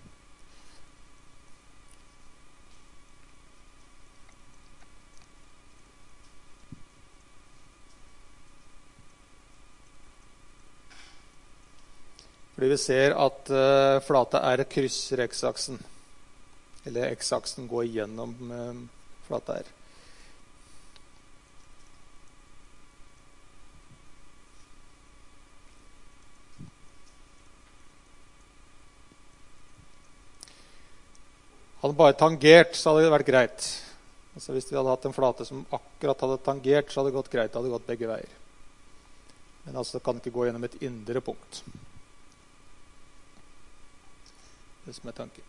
Fordi vi ser at uh, flata R krysser X-aksen. Eller X-aksen går gjennom uh, flata R. Hadde bare tangert, så hadde det vært greit. Altså hvis vi hadde hatt en flate som akkurat hadde tangert, så hadde det gått greit. Det hadde gått begge veier. Men altså det kan ikke gå gjennom et indre punkt. Det som er tanken.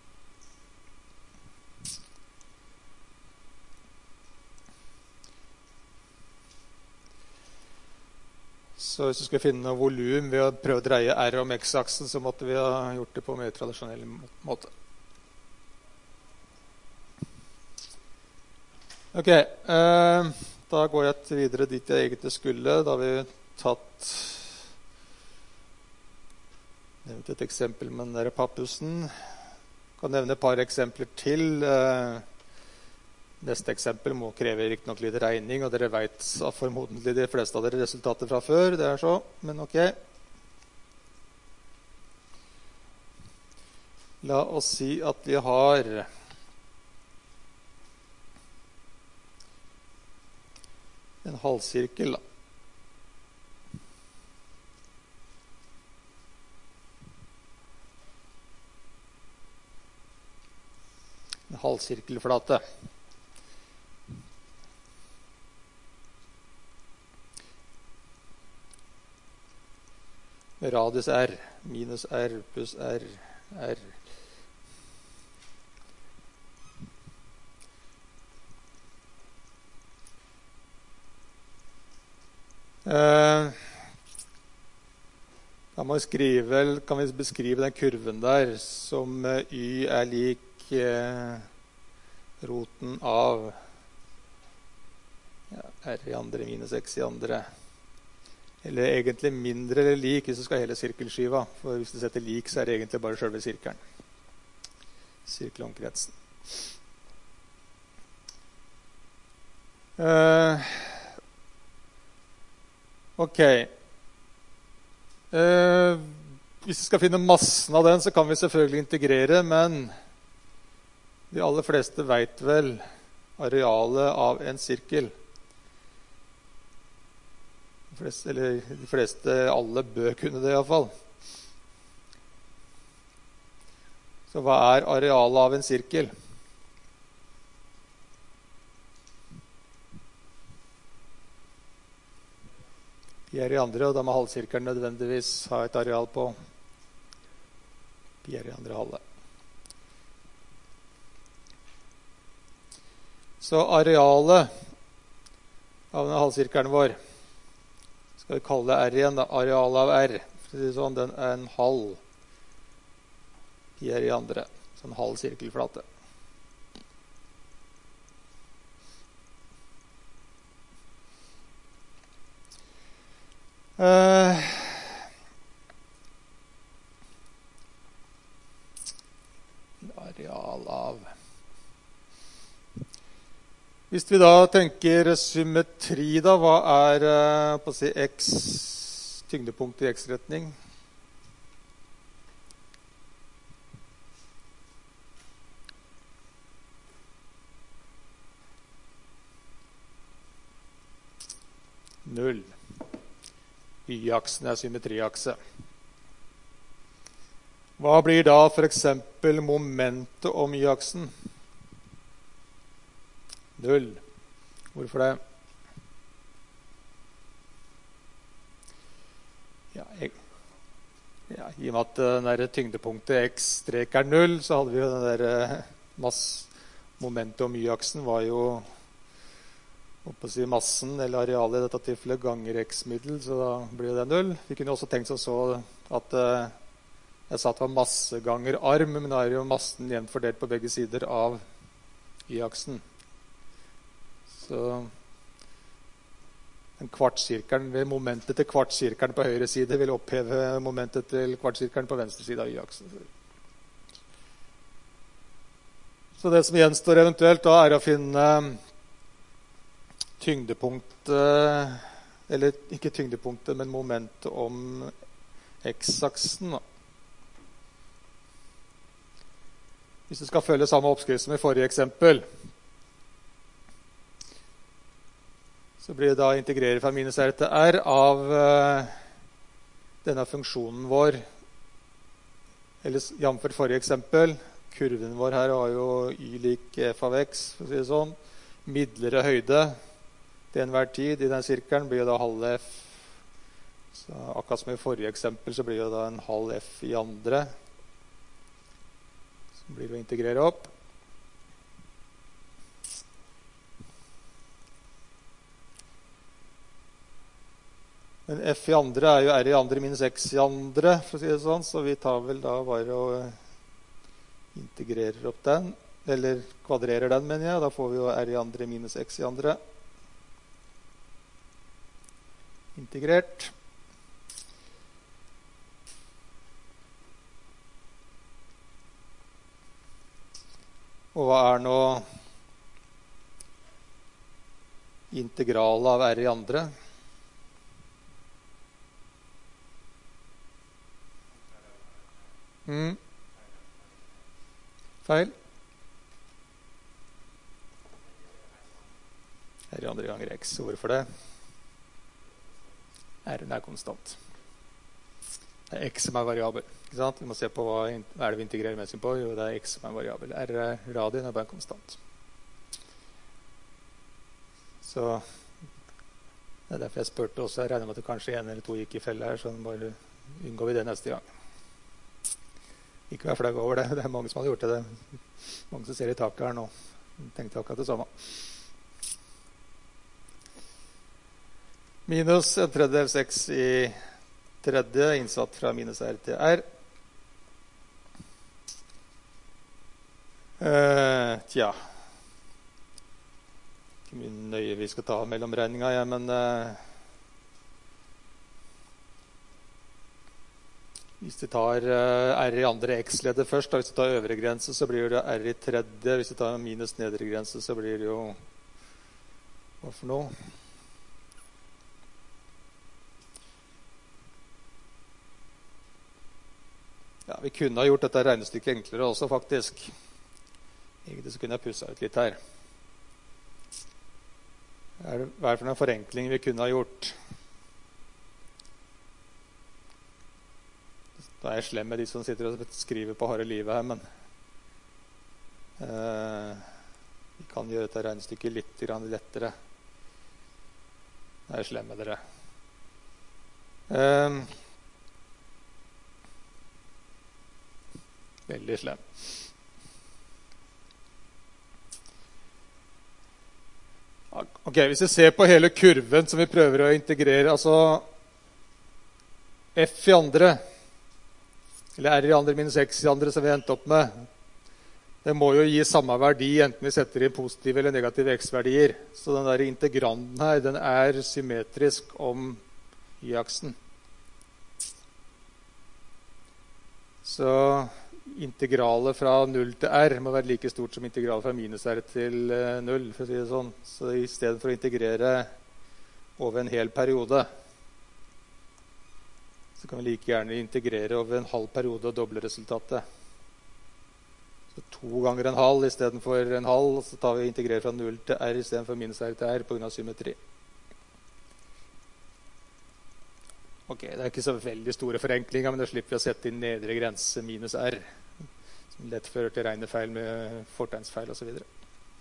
Så hvis vi skulle finne noe volum ved å prøve å dreie R om X-aksen, så måtte vi ha gjort det på en mer tradisjonell måte. Ok, eh, da går jeg videre dit jeg egentlig skulle. Da har vi tatt nevnt et eksempel med den der pappusen. Jeg kan nevne et par eksempler til. Neste eksempel må kreve riktig nok litt regning, og dere vet formodentlig de fleste av dere resultater fra før. Det er så, men ok. La oss si at vi har en halvsirkel, da. En halvsirkelflate. Radius R, minus R, pluss R, R. Eh, da må vi skrive, kan vi beskrive den kurven der som Y er lik roten av ja, R i andre minus X i andre. Eller egentlig mindre eller lik hvis du skal ha hele sirkelskiva. For hvis du setter lik, så er det egentlig bare selve sirkelen. Sirkelomkretsen. Uh, ok. Uh, hvis vi skal finne massen av den, så kan vi selvfølgelig integrere, men de aller fleste vet vel arealet av en sirkel. De fleste, eller de fleste, alle bør kunne det i hvert fall. Så hva er arealet av en sirkel? Pi r i andre, og da må halvsirkelen nødvendigvis ha et areal på pi r i andre halve. Så arealet av denne halvsirkelen vår skal vi kalle R igjen, da. Arealet av R, for å si det sånn, den er en halv pi r i andre, så en halv sirkelflate. Uh, areal av Hvis vi da tenker symmetri, da, hva er uh, på å si x, tyngdepunkt i x-retning? Null. Y-aksen er symmetriakse. Hva blir da for eksempel momentet om Y-aksen? Null. Hvorfor det? Ja, jeg, ja, I og med at den der tyngdepunktet x-strek er null, så hadde vi jo den der mass, momentet om Y-aksen var jo å si massen, eller arealet i dette tilfellet, ganger x-middel, så da blir det null. Vi kunne også tenkt oss så at eh, jeg sa at det var masse ganger arm, men da er jo massen jevnt fordelt på begge sider av y-aksen. Så en kvartsirkelen ved momentet til kvartsirkelen på høyre side vil oppheve momentet til kvartsirkelen på venstre side av y-aksen. Så det som gjenstår eventuelt da er å finne tyngdepunktet, eller ikke tyngdepunktet, men momentet om x-aksen. Hvis du skal følge samme oppskrift som i forrige eksempel, så blir det da integrere fra minus r til r av uh, denne funksjonen vår, eller jamfør forrige eksempel. Kurven vår her har jo y lik f av x, for å si det sånn. Midlere høyde til enhver tid i den sirkelen blir jo da halv f. Så akkurat som i forrige eksempel så blir jo da en halv f i andre. Så blir det å integrere opp. Men f i andre er jo r i andre minus x i andre, for å si det sånn. Så vi tar vel da bare og integrerer opp den. Eller kvadrerer den, mener jeg. Da får vi jo r i andre minus x i andre. Integrert. Og hva er nå integralet av r i andre? Mm. Feil. R i andre ganger x. Hvorfor det? R-en er konstant. Det er x som er variabel. Ikke sant? Vi må se på hva, hva er det vi integrerer mest på. Jo, det er x som er variabel. R er radien er bare konstant. Så det er derfor jeg spurte også. Jeg regner med at det kanskje en eller to gikk i felle her, så bare unngår vi det neste gang. Ikke vær flau over det. Det er mange som hadde gjort det. Mange som ser i taket her nå. Jeg tenkte akkurat det samme. Minus en tredjedels x i tredje, innsatt fra minus r til r. Uh, tja. Ikke mye nøye vi skal ta mellomregninga, ja, men uh, hvis vi tar uh, r i andre x-leddet først, da, hvis vi tar øvre grense, så blir det r i tredje. Hvis vi tar minus nedre grense, så blir det jo hva for noe? Ja, vi kunne ha gjort dette regnestykket enklere også, faktisk. Egentlig så kunne jeg pusset ut litt her. Hva er det for noen forenkling vi kunne ha gjort? Da er jeg slem med de som sitter og skriver på harde livet her, men eh, vi kan gjøre dette regnestykket litt lettere. Da er jeg slem med dere. Um, veldig slem. Ok, hvis vi ser på hele kurven som vi prøver å integrere, altså f i andre, eller r i andre minus x i andre som vi har endt opp med, det må jo gi samme verdi enten vi setter inn positive eller negative x-verdier. Så den der integranden her, den er symmetrisk om y-aksen. Så integralet fra null til r må være like stort som integralet fra minus r til null, for å si det sånn. Så i stedet for å integrere over en hel periode, så kan vi like gjerne integrere over en halv periode og doble resultatet. Så to ganger en halv i stedet for en halv, så tar vi integrerer fra null til r i stedet for minus r til r på grunn av symmetri. Ok, det er ikke så veldig store forenklinger, men da slipper vi å sette inn nedre grense minus r, som lett fører til regnefeil med fortegnsfeil og så videre.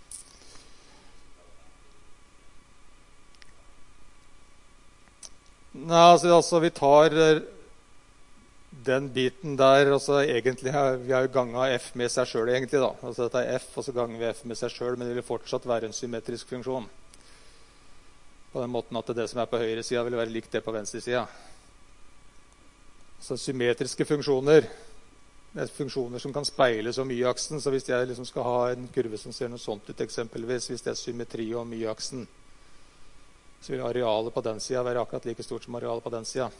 Nei, altså, altså vi tar den biten der, altså egentlig har vi har jo ganget f med seg selv egentlig da. Altså dette er f, og så ganger vi f med seg selv, men det vil fortsatt være en symmetrisk funksjon. På den måten at det som er på høyre siden vil være likt det på venstre siden. Så symmetriske funksjoner, det er funksjoner som kan speiles om y-aksen, så hvis jeg liksom skal ha en kurve som ser noe sånt ut eksempelvis, hvis det er symmetri om y-aksen, så vil arealet på den siden være akkurat like stort som arealet på den siden.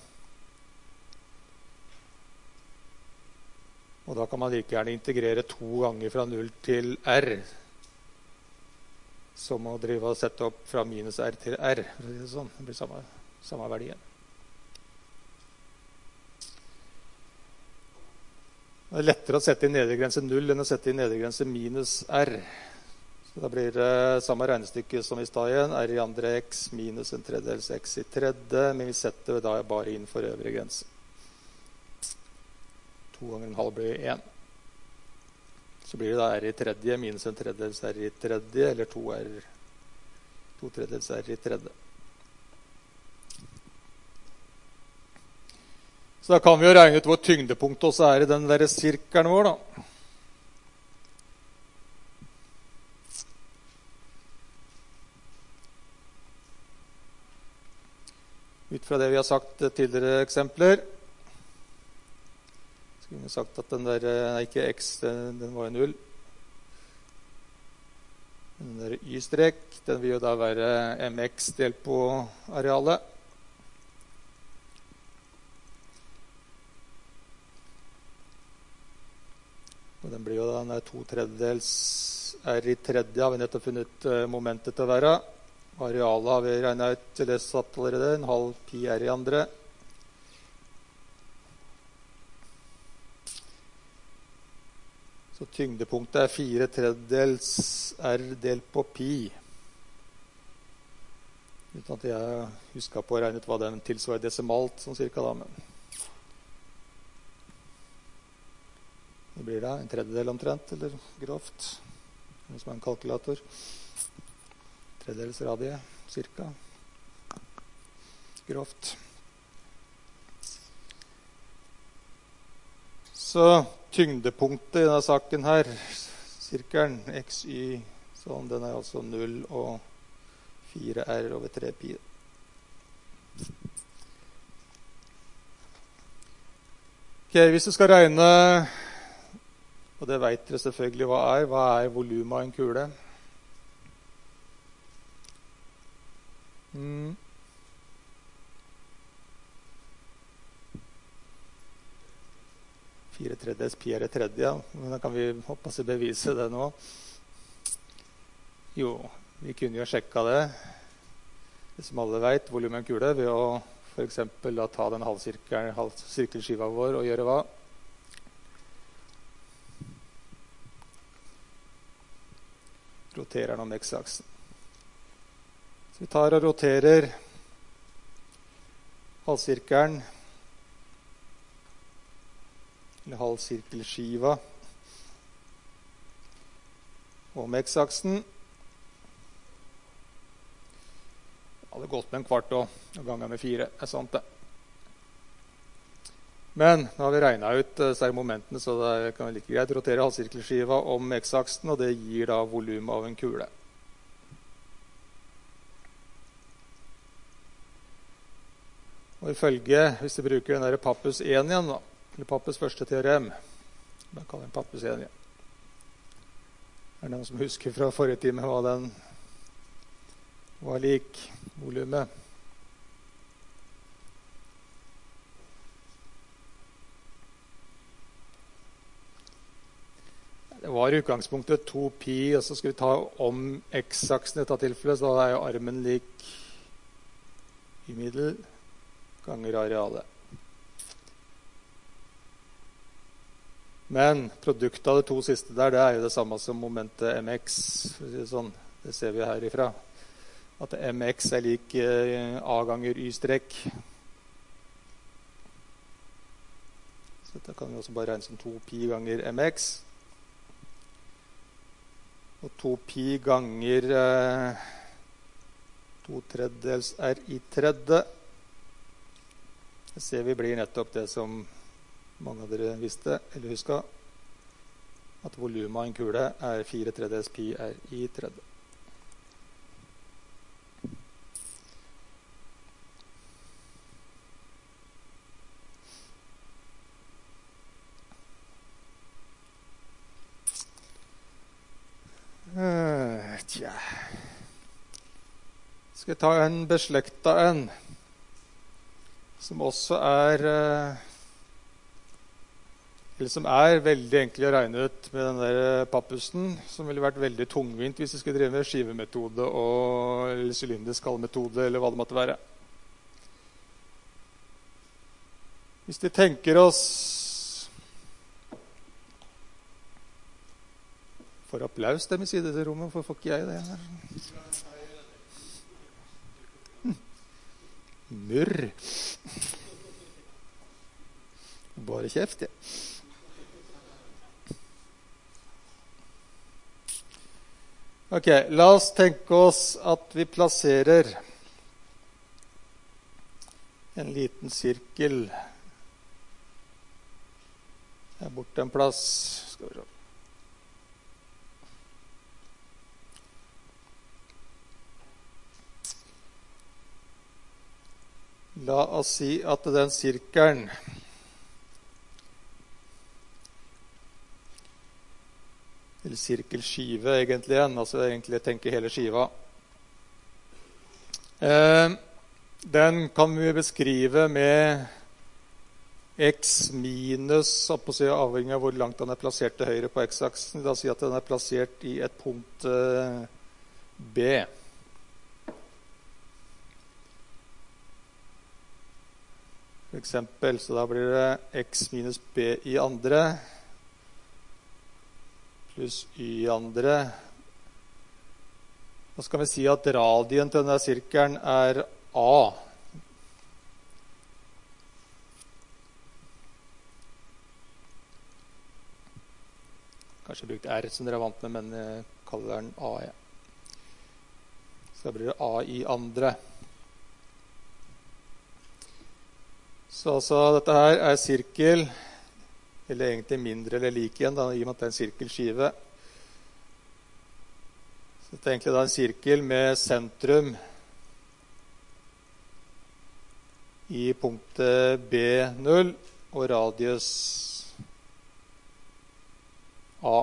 Og da kan man like gjerne integrere to ganger fra null til r, som å drive og sette opp fra minus r til r. Det blir samme, samme verdien. Det er lettere å sette inn nedergrense null enn å sette inn nedergrense minus r. Så da blir det samme regnestykke som i stad igjen. R i andre x minus en tredjedels x i tredje, men vi setter da bare inn for øvre grense. To ganger en halv blir én. Så blir det da r i tredje minus en tredjedels r i tredje, eller to r, to tredjedels r i tredje. Så da kan vi jo regne ut hvor tyngdepunktet også er i den der sirkelen vår da. Ut fra det vi har sagt tidligere eksempler, vi har sagt at den der, nei, ikke x, den, den var jo null. Den der y-strek, den vil jo da være mx delt på arealet. Og den blir jo da, den er to tredjedels r i tredje, har vi nettopp funnet momentet til å være. Arealet har vi regnet ut til det satt allerede, en halv pi r i andre. Så tyngdepunktet er fire tredjedels r delt på pi. Uten at jeg husker på å regne ut hva den tilsvarer desimalt, sånn cirka da. Men det blir da en tredjedel omtrent, eller grovt. Noe som er en kalkulator. Tredjedels radie, cirka. Grovt. Så tyngdepunktet i denne saken her, sirkelen, xy, sånn, den er altså null og fire r over tre pi. Ok, hvis du skal regne, og det vet dere selvfølgelig hva er, hva er volumet av en kule? Mm. fire tredjedels pi r i tredje, ja. Men da kan vi håpe å bevise det nå. Jo, vi kunne jo sjekka det, det som alle vet, volumet av en kule, ved å for eksempel da ta den halvsirkelskiva vår og gjøre hva? Roterer den om x-aksen. Så vi tar og roterer halvsirkelen, eller halvsirkelskiva om x-aksen. Det hadde gått med en kvart og ganger med fire, er sant det. Men nå har vi regnet ut disse momentene, så det kan like greit rotere halvsirkelskiva om x-aksen, og det gir da volumet av en kule. Og ifølge, hvis vi bruker den der Pappus én igjen, da, eller Pappus første teorem, da kaller den Pappus én igjen. Er det noen som husker fra forrige time hva den var lik, volumet? Det var i utgangspunktet to pi, og så skal vi ta om x-aksen i dette tilfellet, så da er jo armen lik i middel ganger arealet. Men produktet av de to siste der, det er jo det samme som momentet mx. Sånn, det ser vi herifra. At mx er lik a ganger y-strekk. Så dette kan vi også bare regne som to pi ganger mx. Og to pi ganger eh, to tredjedels r i tredje. Det ser vi blir nettopp det som mange av dere visste, eller huska, at volumet av en kule er fire tredjedels pi r i tredje. Uh, tja. Skal jeg ta en beslekta en, som også er uh, eller som er veldig enkel å regne ut med den der pappusen, som ville vært veldig tungvint hvis vi skulle drive med skivemetode og, eller sylinderskallmetode, eller hva det måtte være. Hvis vi tenker oss for applaus dem i side til rommet, for får ikke jeg det her. Hm. Murr. Bare kjeft, ja. Ok, la oss tenke oss at vi plasserer en liten sirkel her borte en plass. Skal vi se. La oss si at den sirkelen eller sirkelskive egentlig igjen, altså egentlig tenke hele skiva. Eh, den kan vi beskrive med x minus, avhengig av hvor langt den er plassert til høyre på x-aksen. La oss si at den er plassert i et punkt eh, B. For eksempel, så da blir det x minus b i andre pluss y i andre. Nå skal vi si at radien til denne sirkelen er a. Kanskje brukt r som dere er vant med, men jeg kaller den a. Ja. Så da blir det a i andre. Så altså, dette her er sirkel, eller egentlig mindre eller like igjen, da, i og med at det er en sirkelskive. Så dette er egentlig da en sirkel med sentrum i punktet B null og radius A.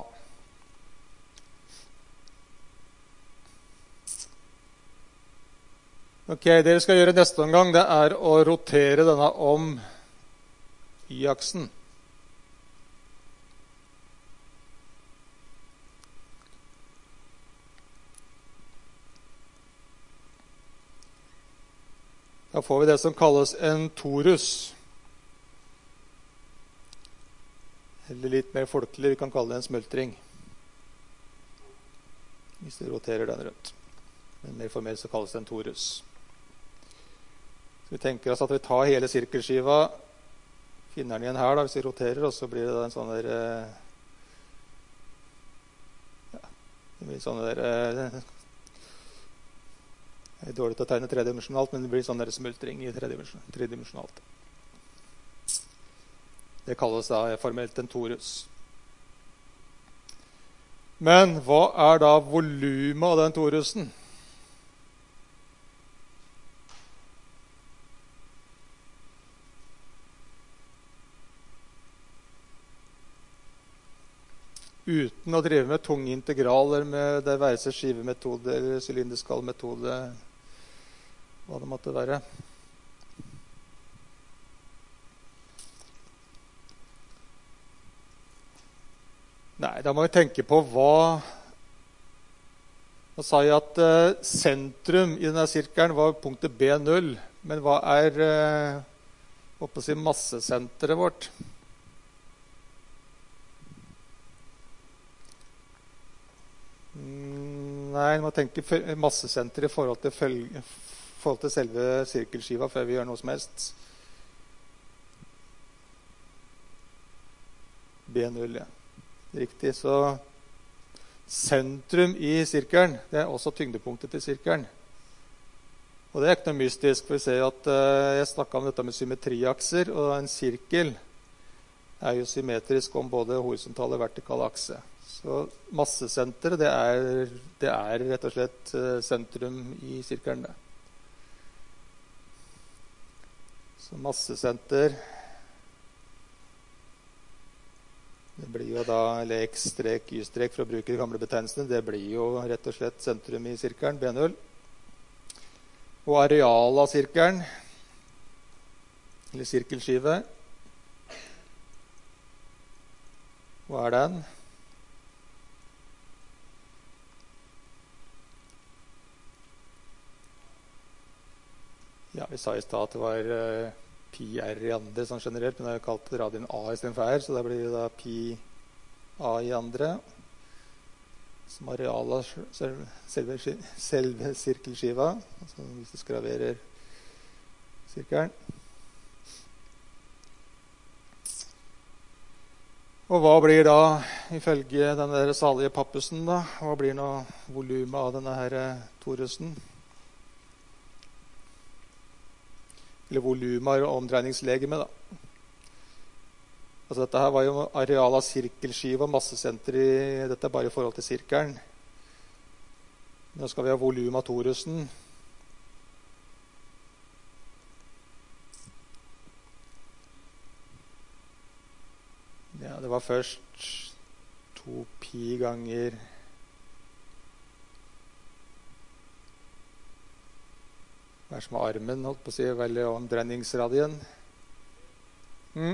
Ok, det dere skal gjøre neste omgang, det er å rotere denne om y-aksen. Da får vi det som kalles en torus. Eller litt mer folkelig, vi kan kalle det en smultring. Hvis vi roterer den rundt. Men mer formelt så kalles det en torus. Så vi tenker oss at vi tar hele sirkelskiva, finner den igjen her da, hvis vi roterer, og så blir det da en sånn der, ja, det blir sånn der, det er dårlig til å tegne tredimensjonalt, men det blir sånn der smultring i tredimensjonalt. Det kalles da formelt en torus. Men hva er da volumet av den torusen? Uten å drive med tunge integraler med det være seg skivemetode eller sylinderskallmetode, hva det måtte være. Nei, da må vi tenke på hva. Nå sa jeg at uh, sentrum i denne sirkelen var punktet B null, men hva er uh, håper å si massesenteret vårt? Nei, vi må tenke massesenter i forhold til, følge, forhold til selve sirkelskiva før vi gjør noe som helst. B null, ja. Riktig, så sentrum i sirkelen, det er også tyngdepunktet til sirkelen. Og det er ikke noe mystisk, for vi ser at uh, jeg snakket om dette med symmetriakser, og en sirkel er jo symmetrisk om både horisontal og vertikal akse. Så massesenteret, det er, det er rett og slett sentrum i sirkelen. Det. Så massesenter, det blir jo da, eller X-strek, Y-strek for å bruke de gamle betegnelsene, det blir jo rett og slett sentrum i sirkelen, B null. Og areal av sirkelen, eller sirkelskive, hva er den? Ja, vi sa i stad at det var uh, pi r i andre sånn generelt, men det er jo kalt radien A i stedet for R, så da blir det da pi A i andre, som areal av selve, selve, selve sirkelskiva, altså hvis du skraverer sirkelen. Og hva blir da, ifølge denne der salige pappusen da, hva blir nå volumet av denne her torusen? Eller volumet av omdreiningslegeme, da. Altså dette her var jo areal av sirkelskive og massesenter i, dette er bare i forhold til sirkelen. Nå skal vi ha volumet av torusen. Ja, det var først to pi ganger hva er som er armen, holdt på å si, veldig omdreiningsradien. Mm.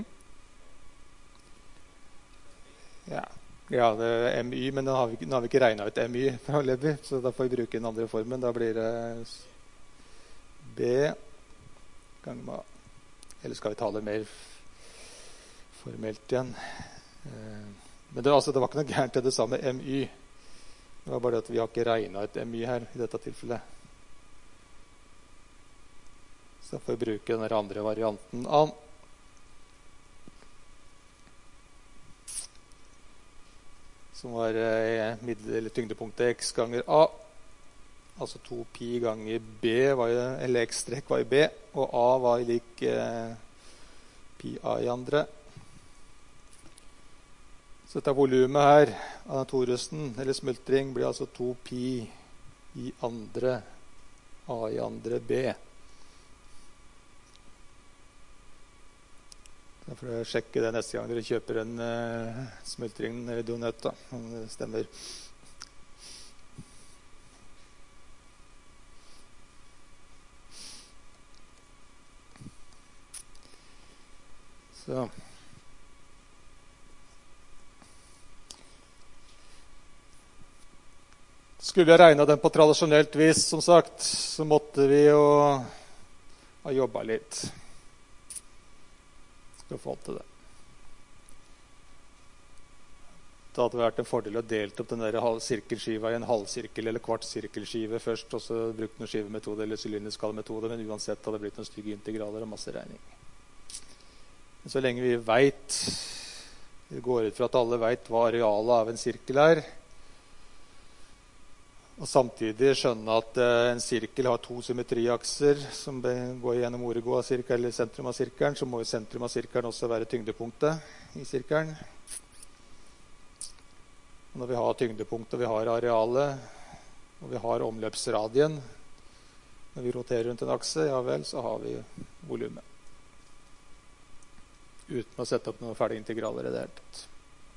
Ja, ja, det er M Y, men nå har vi, nå har vi ikke regnet ut M Y, så da får vi bruke den andre formen. Da blir det B ganger med A. Eller skal vi ta det mer formelt igjen? Men det, altså, det var ikke noe gærent til det samme M Y. Det var bare det at vi har ikke regnet ut M Y her i dette tilfellet. Så får vi bruke den andre varianten an. Som var eh, middel- eller tyngdepunktet x ganger A. Altså to pi ganger B, var jo, eller x-strekk var i B, og A var lik eh, pi A i andre. Så dette volumet her av den torusen, eller smultring, blir altså to pi i andre, A i andre B. Da får dere sjekke det neste gang dere kjøper en uh, smultring eller donut, da, om det stemmer. Så. Skulle jeg regnet den på tradisjonelt vis, som sagt, så måtte vi jo ha jobbet litt for å få til det. Det hadde vært en fordel å dele opp den der sirkelskiva i en halvsirkel eller kvartsirkelskive først, og så brukt noen skivemetode eller sylinderskallmetode, men uansett hadde det blitt noen stygge integraler og masse regning. Men så lenge vi vet, vi går ut fra at alle vet hva arealet av en sirkel er, Og samtidig skjønne at eh, en sirkel har to symmetriakser som går gjennom origo av sirkel, eller sentrum av sirkelen, så må jo sentrum av sirkelen også være tyngdepunktet i sirkelen. Og når vi har tyngdepunktet, vi har arealet, og vi har omløpsradien, når vi roterer rundt en akse, ja vel, så har vi volumet. Uten å sette opp noen ferdige integraler i det hele tatt.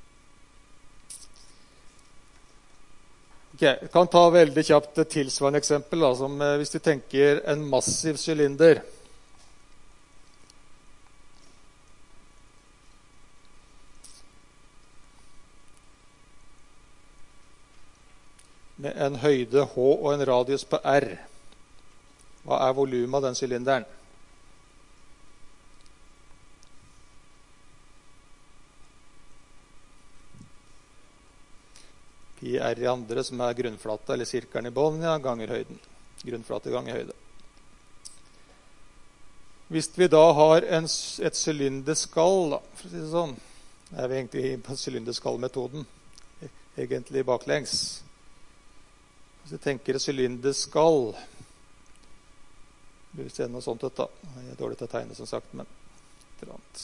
Ok, jeg kan ta veldig kjapt et tilsvarende eksempel, da, som eh, hvis du tenker en massiv sylinder. Med en høyde H og en radius på R. Hva er volumet av den sylinderen? Pi R i andre, som er grunnflata, eller sirkelen i bånn, ja, ganger høyden. Grunnflate ganger høyde. Hvis vi da har en, et sylinderskall, da, for å si det sånn, er vi egentlig på sylinderskallmetoden, egentlig baklengs. Hvis vi tenker et sylinderskall, det vil se noe sånt ut da. Jeg er dårlig til å tegne, som sagt, men et eller annet.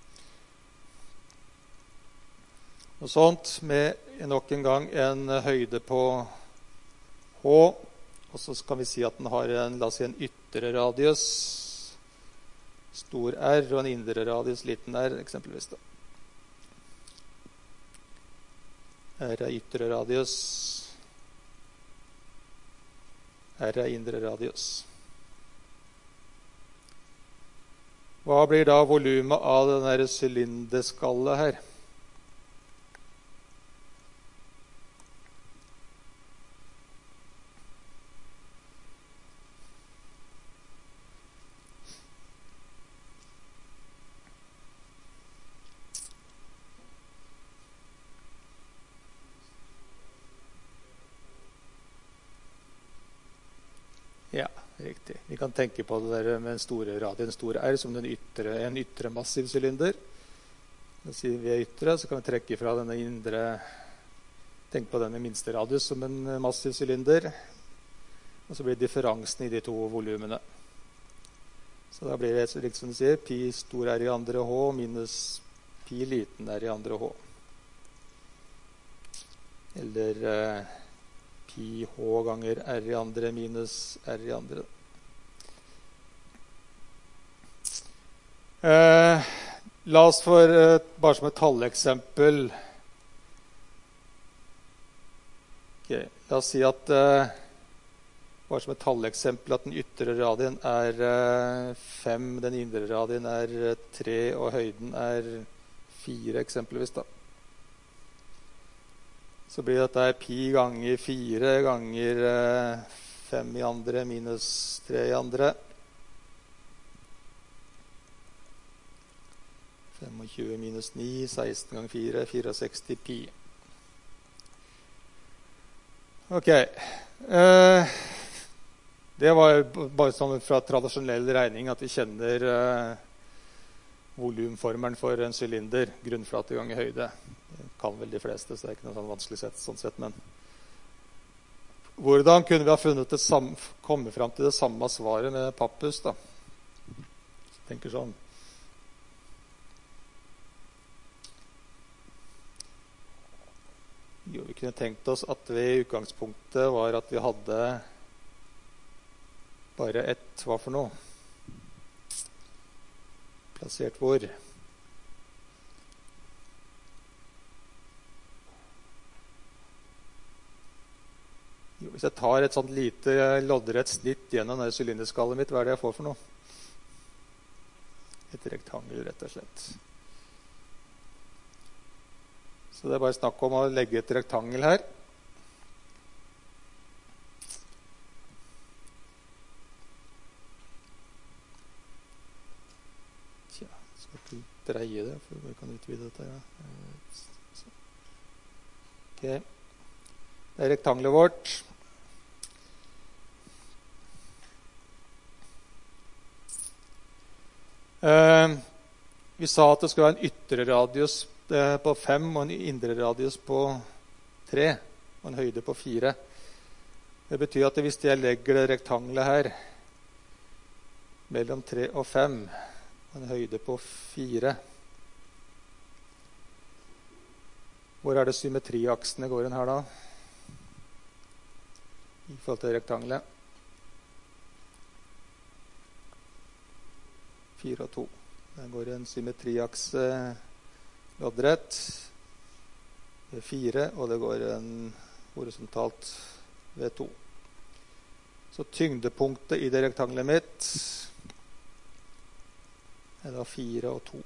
Og sånt med nok en gang en høyde på H, og så kan vi si at den har en, la oss si, en ytre radius, stor R, og en indre radius, liten R, eksempelvis da. R er ytre radius, R er indre radius. Hva blir da volumet av denne sylinderskallet her? Ja, riktig. Vi kan tenke på det der med en store radien, en stor R, som den ytre, en ytre massiv sylinder. Da sier vi er ytre, så kan vi trekke fra denne indre, tenke på denne minste radius som en massiv sylinder. Og så blir differansen i de to volumene. Så da blir det, riktig som du sier, pi stor R i andre H minus pi liten R i andre H. Eller eh, pi H ganger R i andre minus R i andre. Eh, la oss for, eh, bare som et talleksempel. Okay, la oss si at, eh, bare som et talleksempel, at den ytre radien er eh, fem, den indre radien er tre, og høyden er fire, eksempelvis da. Så blir dette pi ganger fire ganger fem i andre minus tre i andre. tjuefem minus ni, seksten ganger fire, sekstifire pi. Ok. Eh, det var bare sånn fra tradisjonell regning at vi kjenner eh, volumformelen for en sylinder, grunnflate ganger høyde. Det kan vel de fleste, så det er ikke noe sånn vanskelig sett, sånn sett, men hvordan kunne vi ha funnet det samme, komme frem til det samme svaret med pappus da? Jeg tenker sånn. Jo, vi kunne tenkt oss at vi i utgangspunktet var at vi hadde bare ett, hva for noe? Plassert hvor? Jo, hvis jeg tar et sånt lite loddrett snitt gjennom denne sylinderskallet mitt, hva er det jeg får for noe? Et rektangel, rett og slett. Så det er bare snakk om å legge et rektangel her. Tja, skal ikke dreie det, for vi kan utvide dette. Ja. Ok. Det er rektanglet vårt. Eh, vi sa at det skulle være en ytre radius eh, på fem og en indre radius på tre og en høyde på fire. Det betyr at hvis jeg legger det rektanglet her mellom tre og fem, en høyde på fire, hvor er det symmetriaksene går inn her da? I forhold til rektanglet. fire og to. Den går en symmetriakse loddrett ved fire, og det går en horisontalt ved to. Så tyngdepunktet i det rektanglet mitt er da fire og to.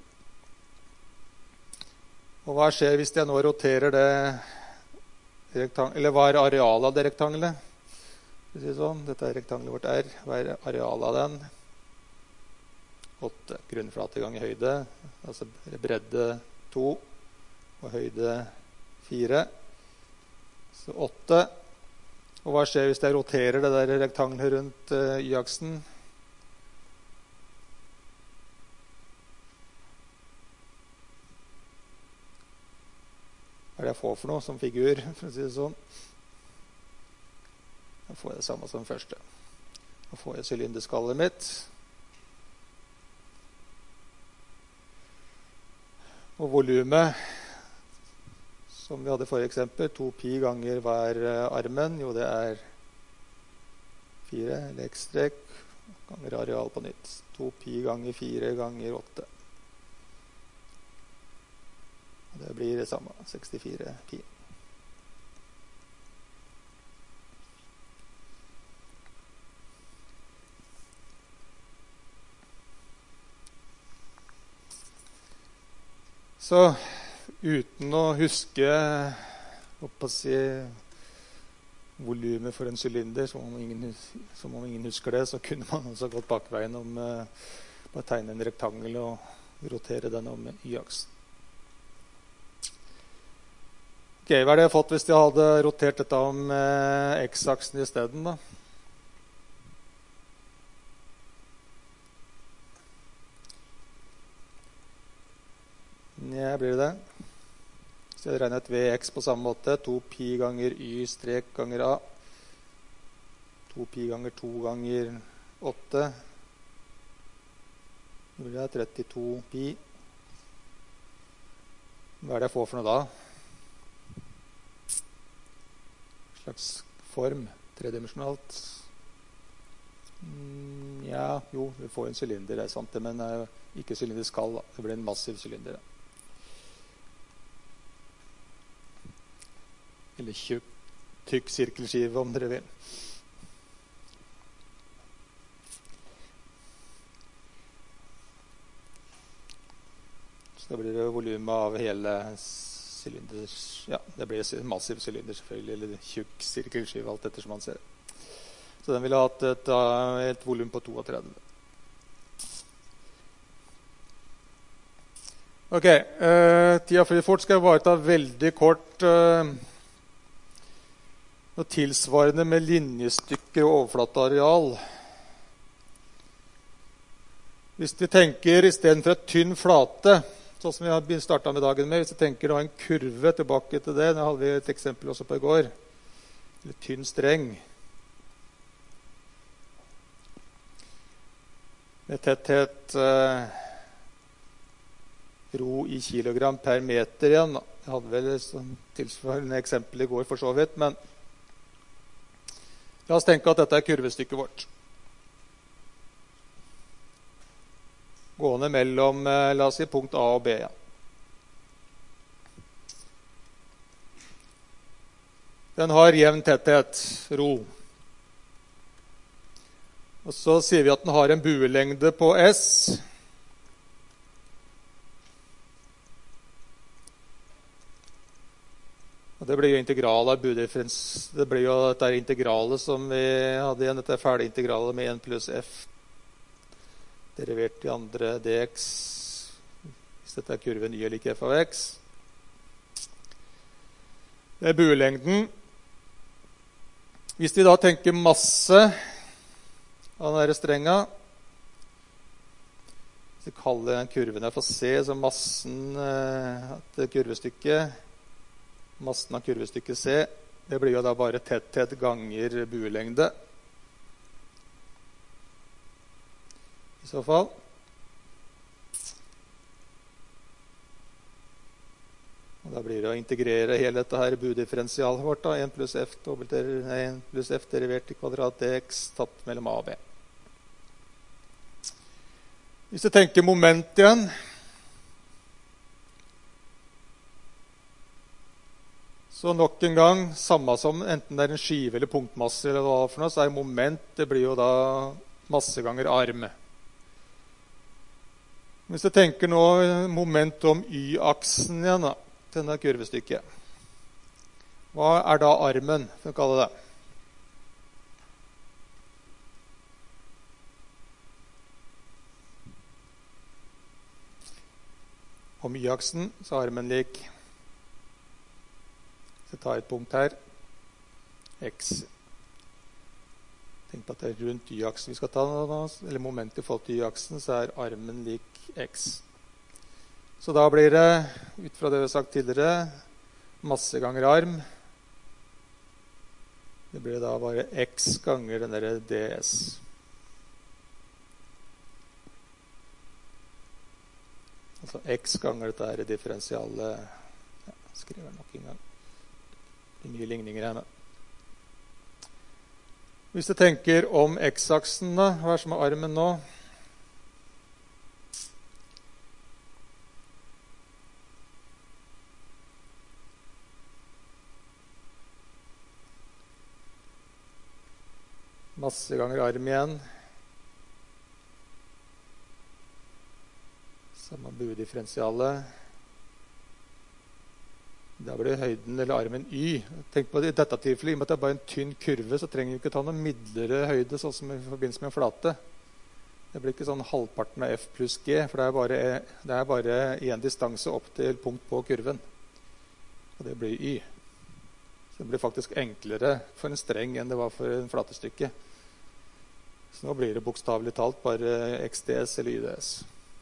Og hva skjer hvis jeg nå roterer det rektanglet, eller hva er arealet av det rektanglet? Sånn. Dette er rektanglet vårt R. Hva er arealet av den? åtte. Grunnflate ganger høyde, altså bredde to og høyde fire. Så åtte. Og hva skjer hvis jeg roterer det der rektanglet rundt uh, y-aksen? Hva er det jeg får for noe som figur, for å si det sånn? Da får jeg det samme som den første. Da får jeg sylinderskallet mitt. Og volumet, som vi hadde i forrige eksempel, to pi ganger hver armen, jo det er fire, eller x-strek, ganger areal på nytt. to pi ganger fire ganger åtte. Og det blir det samme, sekstifire pi. Så uten å huske å si, volumet for en sylinder, som om, ingen, som om ingen husker det, så kunne man også gått bakveien om uh, bare tegne en rektangel og rotere den om y-aksen. Ok, hva er det jeg har fått hvis jeg hadde rotert dette om uh, x-aksen i stedet da? Ja, blir det det? Så jeg regner et vx på samme måte. to pi ganger y strek ganger a. to pi ganger to ganger åtte. Det blir det trettito pi. Hva er det jeg får for noe da? En slags form, tredimensjonalt. Mm, ja, jo, vi får en sylinder, det er sant det, men uh, ikke sylinderskall da. Det blir en massiv sylinder da. Eller tjukk, tykk sirkelskive, om dere vil. Så da blir det volumet av hele sylinder. Ja, det blir en massiv sylinder selvfølgelig, eller tjukk sirkelskive, alt etter som man ser. Så den vil ha hatt et, et volum på trettito. Ok, eh, tida flyr fort. Skal jeg bare ta veldig kort eh, noe tilsvarende med linjestykker og overflateareal. Hvis vi tenker i stedet for et tynn flate, sånn som vi har startet med dagen med, hvis vi tenker da en kurve tilbake til det, det hadde vi et eksempel også på i går, eller tynn streng, med tetthet eh, ro i kilogram per meter igjen. Jeg hadde vel et tilsvarende eksempel i går for så vidt, men la oss tenke at dette er kurvestykket vårt. Gående mellom, la oss si, punkt A og B igjen. Den har jevn tetthet, ro. Og så sier vi at den har en buelengde på S. Og det blir jo integral av budifferens. Det blir jo dette integralet som vi hadde igjen. Dette er ferdig integralet med en pluss f. Derivert i andre dx. Hvis dette er kurven y er lik f av x. Det er buelengden. Hvis vi da tenker masse av denne strenga, hvis vi kaller den kurven her for C, så massen til kurvestykket, massen av kurvestykket C, Det blir jo da bare tetthet ganger buelengde. I så fall. Og da blir det å integrere hele dette her budifferensialet vårt, da, en pluss f, en pluss f derivert i kvadrat dx tatt mellom a og b. Hvis du tenker moment igjen, så nok en gang, samme som enten det er en skive eller punktmasse, eller hva for noe, så er moment, det blir jo da masse ganger arm. Hvis du tenker nå moment om y-aksen igjen, da, denne kurvestykket. Hva er da armen, for å kalle det? Om y-aksen, så er armen lik. Så jeg tar et punkt her. X. Tenk på at det er rundt y-aksen vi skal ta nå, eller momentet i forhold til y-aksen, så er armen lik x. Så da blir det, ut fra det vi har sagt tidligere, masse ganger arm. Det blir da bare x ganger den der ds. Altså x ganger dette er differensiale, ja, skriver jeg nok en gang. Det er mye ligninger her med. Hvis du tenker om x-aksen, da, hva er som er armen nå? Masse ganger arm igjen. Samme budifferensialet. Da blir høyden eller armen y. Tenk på det, i dette tilfellet, i og med at det er bare en tynn kurve, så trenger vi ikke ta noen midlere høyde, sånn som i forbindelse med en flate. Det blir ikke sånn halvparten av f pluss g, for det er bare, det er bare en distanse opp til punkt på kurven. Og det blir y. Så det blir faktisk enklere for en streng enn det var for en flatestykke. Så nå blir det bokstavelig talt bare xds eller yds.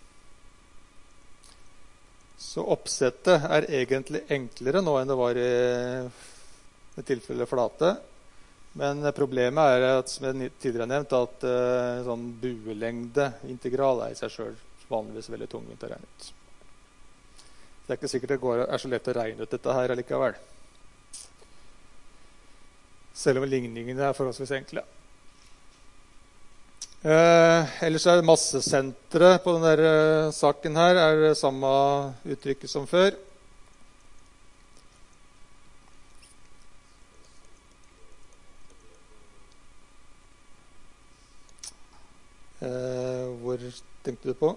Så oppsettet er egentlig enklere nå enn det var i, i tilfellet flate. Men problemet er, at, som jeg tidligere har nevnt, at uh, sånn buelengde-integral er i seg selv vanligvis veldig tungvint å regne ut. Det er ikke sikkert det går, er så lett å regne ut dette her allikevel. Selv om ligningene er forholdsvis enkle. Eh, ellers er massesentret på denne uh, saken her er det samme uttrykket som før. Eh, hvor tenkte du på?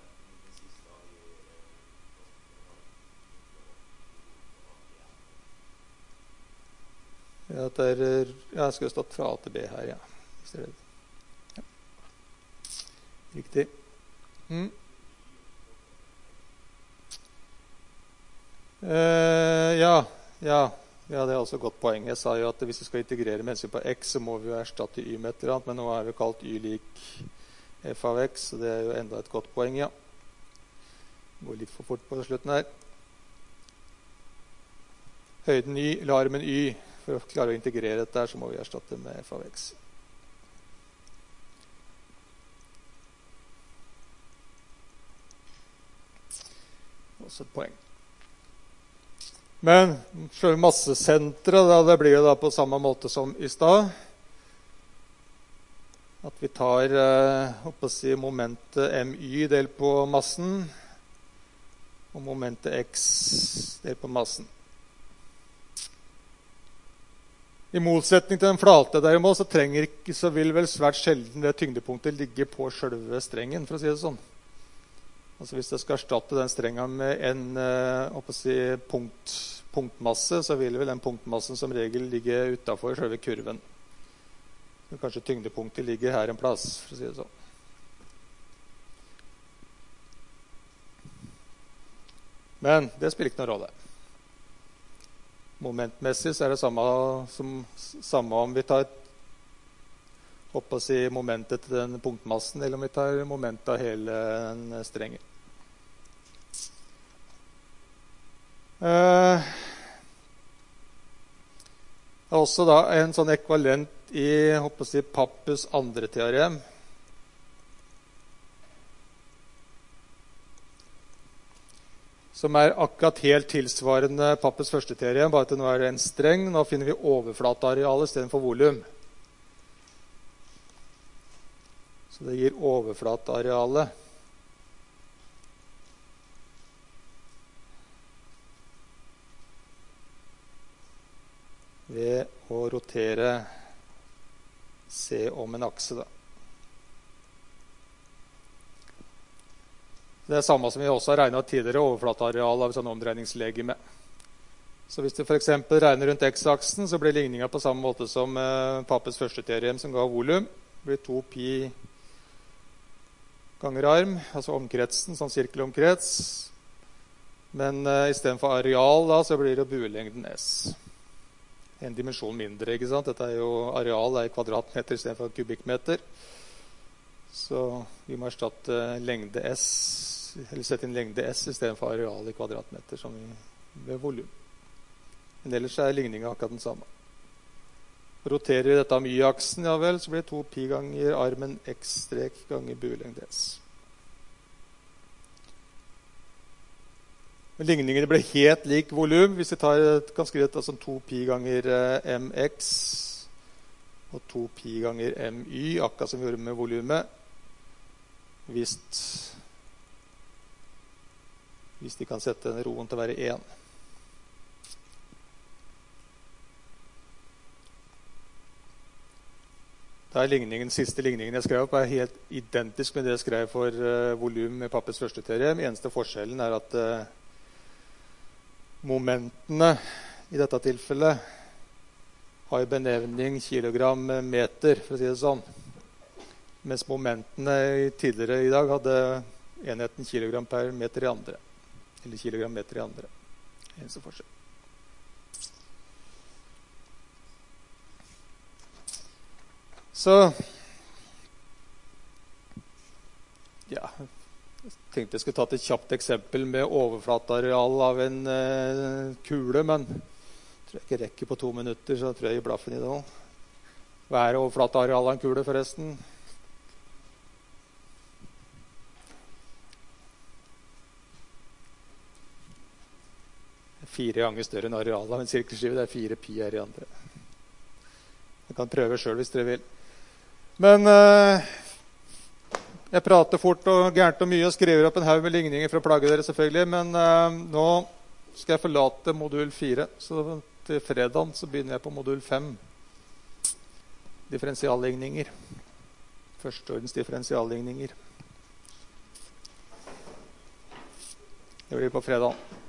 Ja, det er, ja, jeg skulle stått fra A til B her, ja. Ja. Riktig. Mm. Eh, ja, ja, ja, det er også et godt poeng. Jeg sa jo at hvis vi skal integrere med hensyn på x, så må vi jo erstatte y med et eller annet, men nå er vi kalt y lik f av x, så det er jo enda et godt poeng, ja. Det går litt for fort på slutten her. Høyden y, eller armen y, for å klare å integrere dette her, så må vi erstatte med f av x. Også et poeng. Men selve massesentret, da, det blir jo da på samme måte som i stad. At vi tar eh, å si, momentet my delt på massen, og momentet x delt på massen. I motsetning til den flate derimot, så, trenger ikke, så vil vel svært sjelden det tyngdepunktet ligge på selve strengen, for å si det sånn. Altså hvis jeg skal erstatte den strengen med en uh, si, punkt, punktmasse, så vil vel den punktmassen som regel ligge utenfor selve kurven. Men kanskje tyngdepunktet ligger her en plass, for å si det sånn. Men det spiller ikke noen rolle. Momentmessig så er det samme, som, samme om vi tar å si, momentet til den punktmassen, eller om vi tar momentet av hele den strengen. Eh, Det er også da en sånn ekvivalent i jeg håper å si, Pappus andre teorem. Som er akkurat helt tilsvarende Pappus første teorem, bare at nå er det en streng. Nå finner vi overflatearealet i stedet for volum. Så det gir overflatearealet. Ved å rotere C om en akse, da. Det er samme som vi også har regnet tidligere, overflateareal av sånn omdreiningslegeme. Så hvis du for eksempel regner rundt x-aksen, så blir ligningen på samme måte som eh, Pappus første teorem som ga volum. Det blir to pi ganger arm, altså omkretsen, sånn sirkelomkrets. Men eh, i stedet for areal da, så blir det buelengden S. En dimensjon mindre, ikke sant? Dette er jo areal er kvadratmeter i stedet for kubikkmeter. Så vi må erstatte lengde S, eller sette inn lengde S i stedet for areal i kvadratmeter, som vi, ved volum. Men ellers er ligningen akkurat den samme. Roterer vi dette av y-aksen, ja vel, så blir det to pi ganger armen x-strek ganger buelengde S. Men ligningene ble helt lik volum. Hvis vi tar, kan skrive det som to pi ganger mx og to pi ganger my, akkurat som vi gjorde med volumet. Hvis, hvis de kan sette den roen til å være én. Da er ligningen, siste ligningen jeg skrev opp er helt identisk med det jeg skrev for uh, volum med Pappus første teorem. Eneste forskjellen er at uh, momentene i dette tilfellet har benevning kilogram meter, for å si det sånn. Mens momentene tidligere i dag hadde enheten kilogram per meter i andre. Eller kilogram meter i andre. Eneste forskjell. Så ja, jeg tenkte jeg skulle ta et kjapt eksempel med overflateareal av en eh, kule, men jeg tror jeg ikke rekker på to minutter, så tror jeg gir blaffen i det også. Hva er overflateareal av en kule, forresten? Fire ganger større enn arealet av en sirkelskive. Det er fire pi her i andre. Jeg kan prøve selv hvis dere vil. Men eh, jeg prater fort og gærent og mye og skriver opp en haug med ligninger for å plage dere selvfølgelig, men eh, nå skal jeg forlate modul fire, så til fredagen så begynner jeg på modul fem. Differensialligninger. Førsteordens differensialligninger. Det blir på fredagen.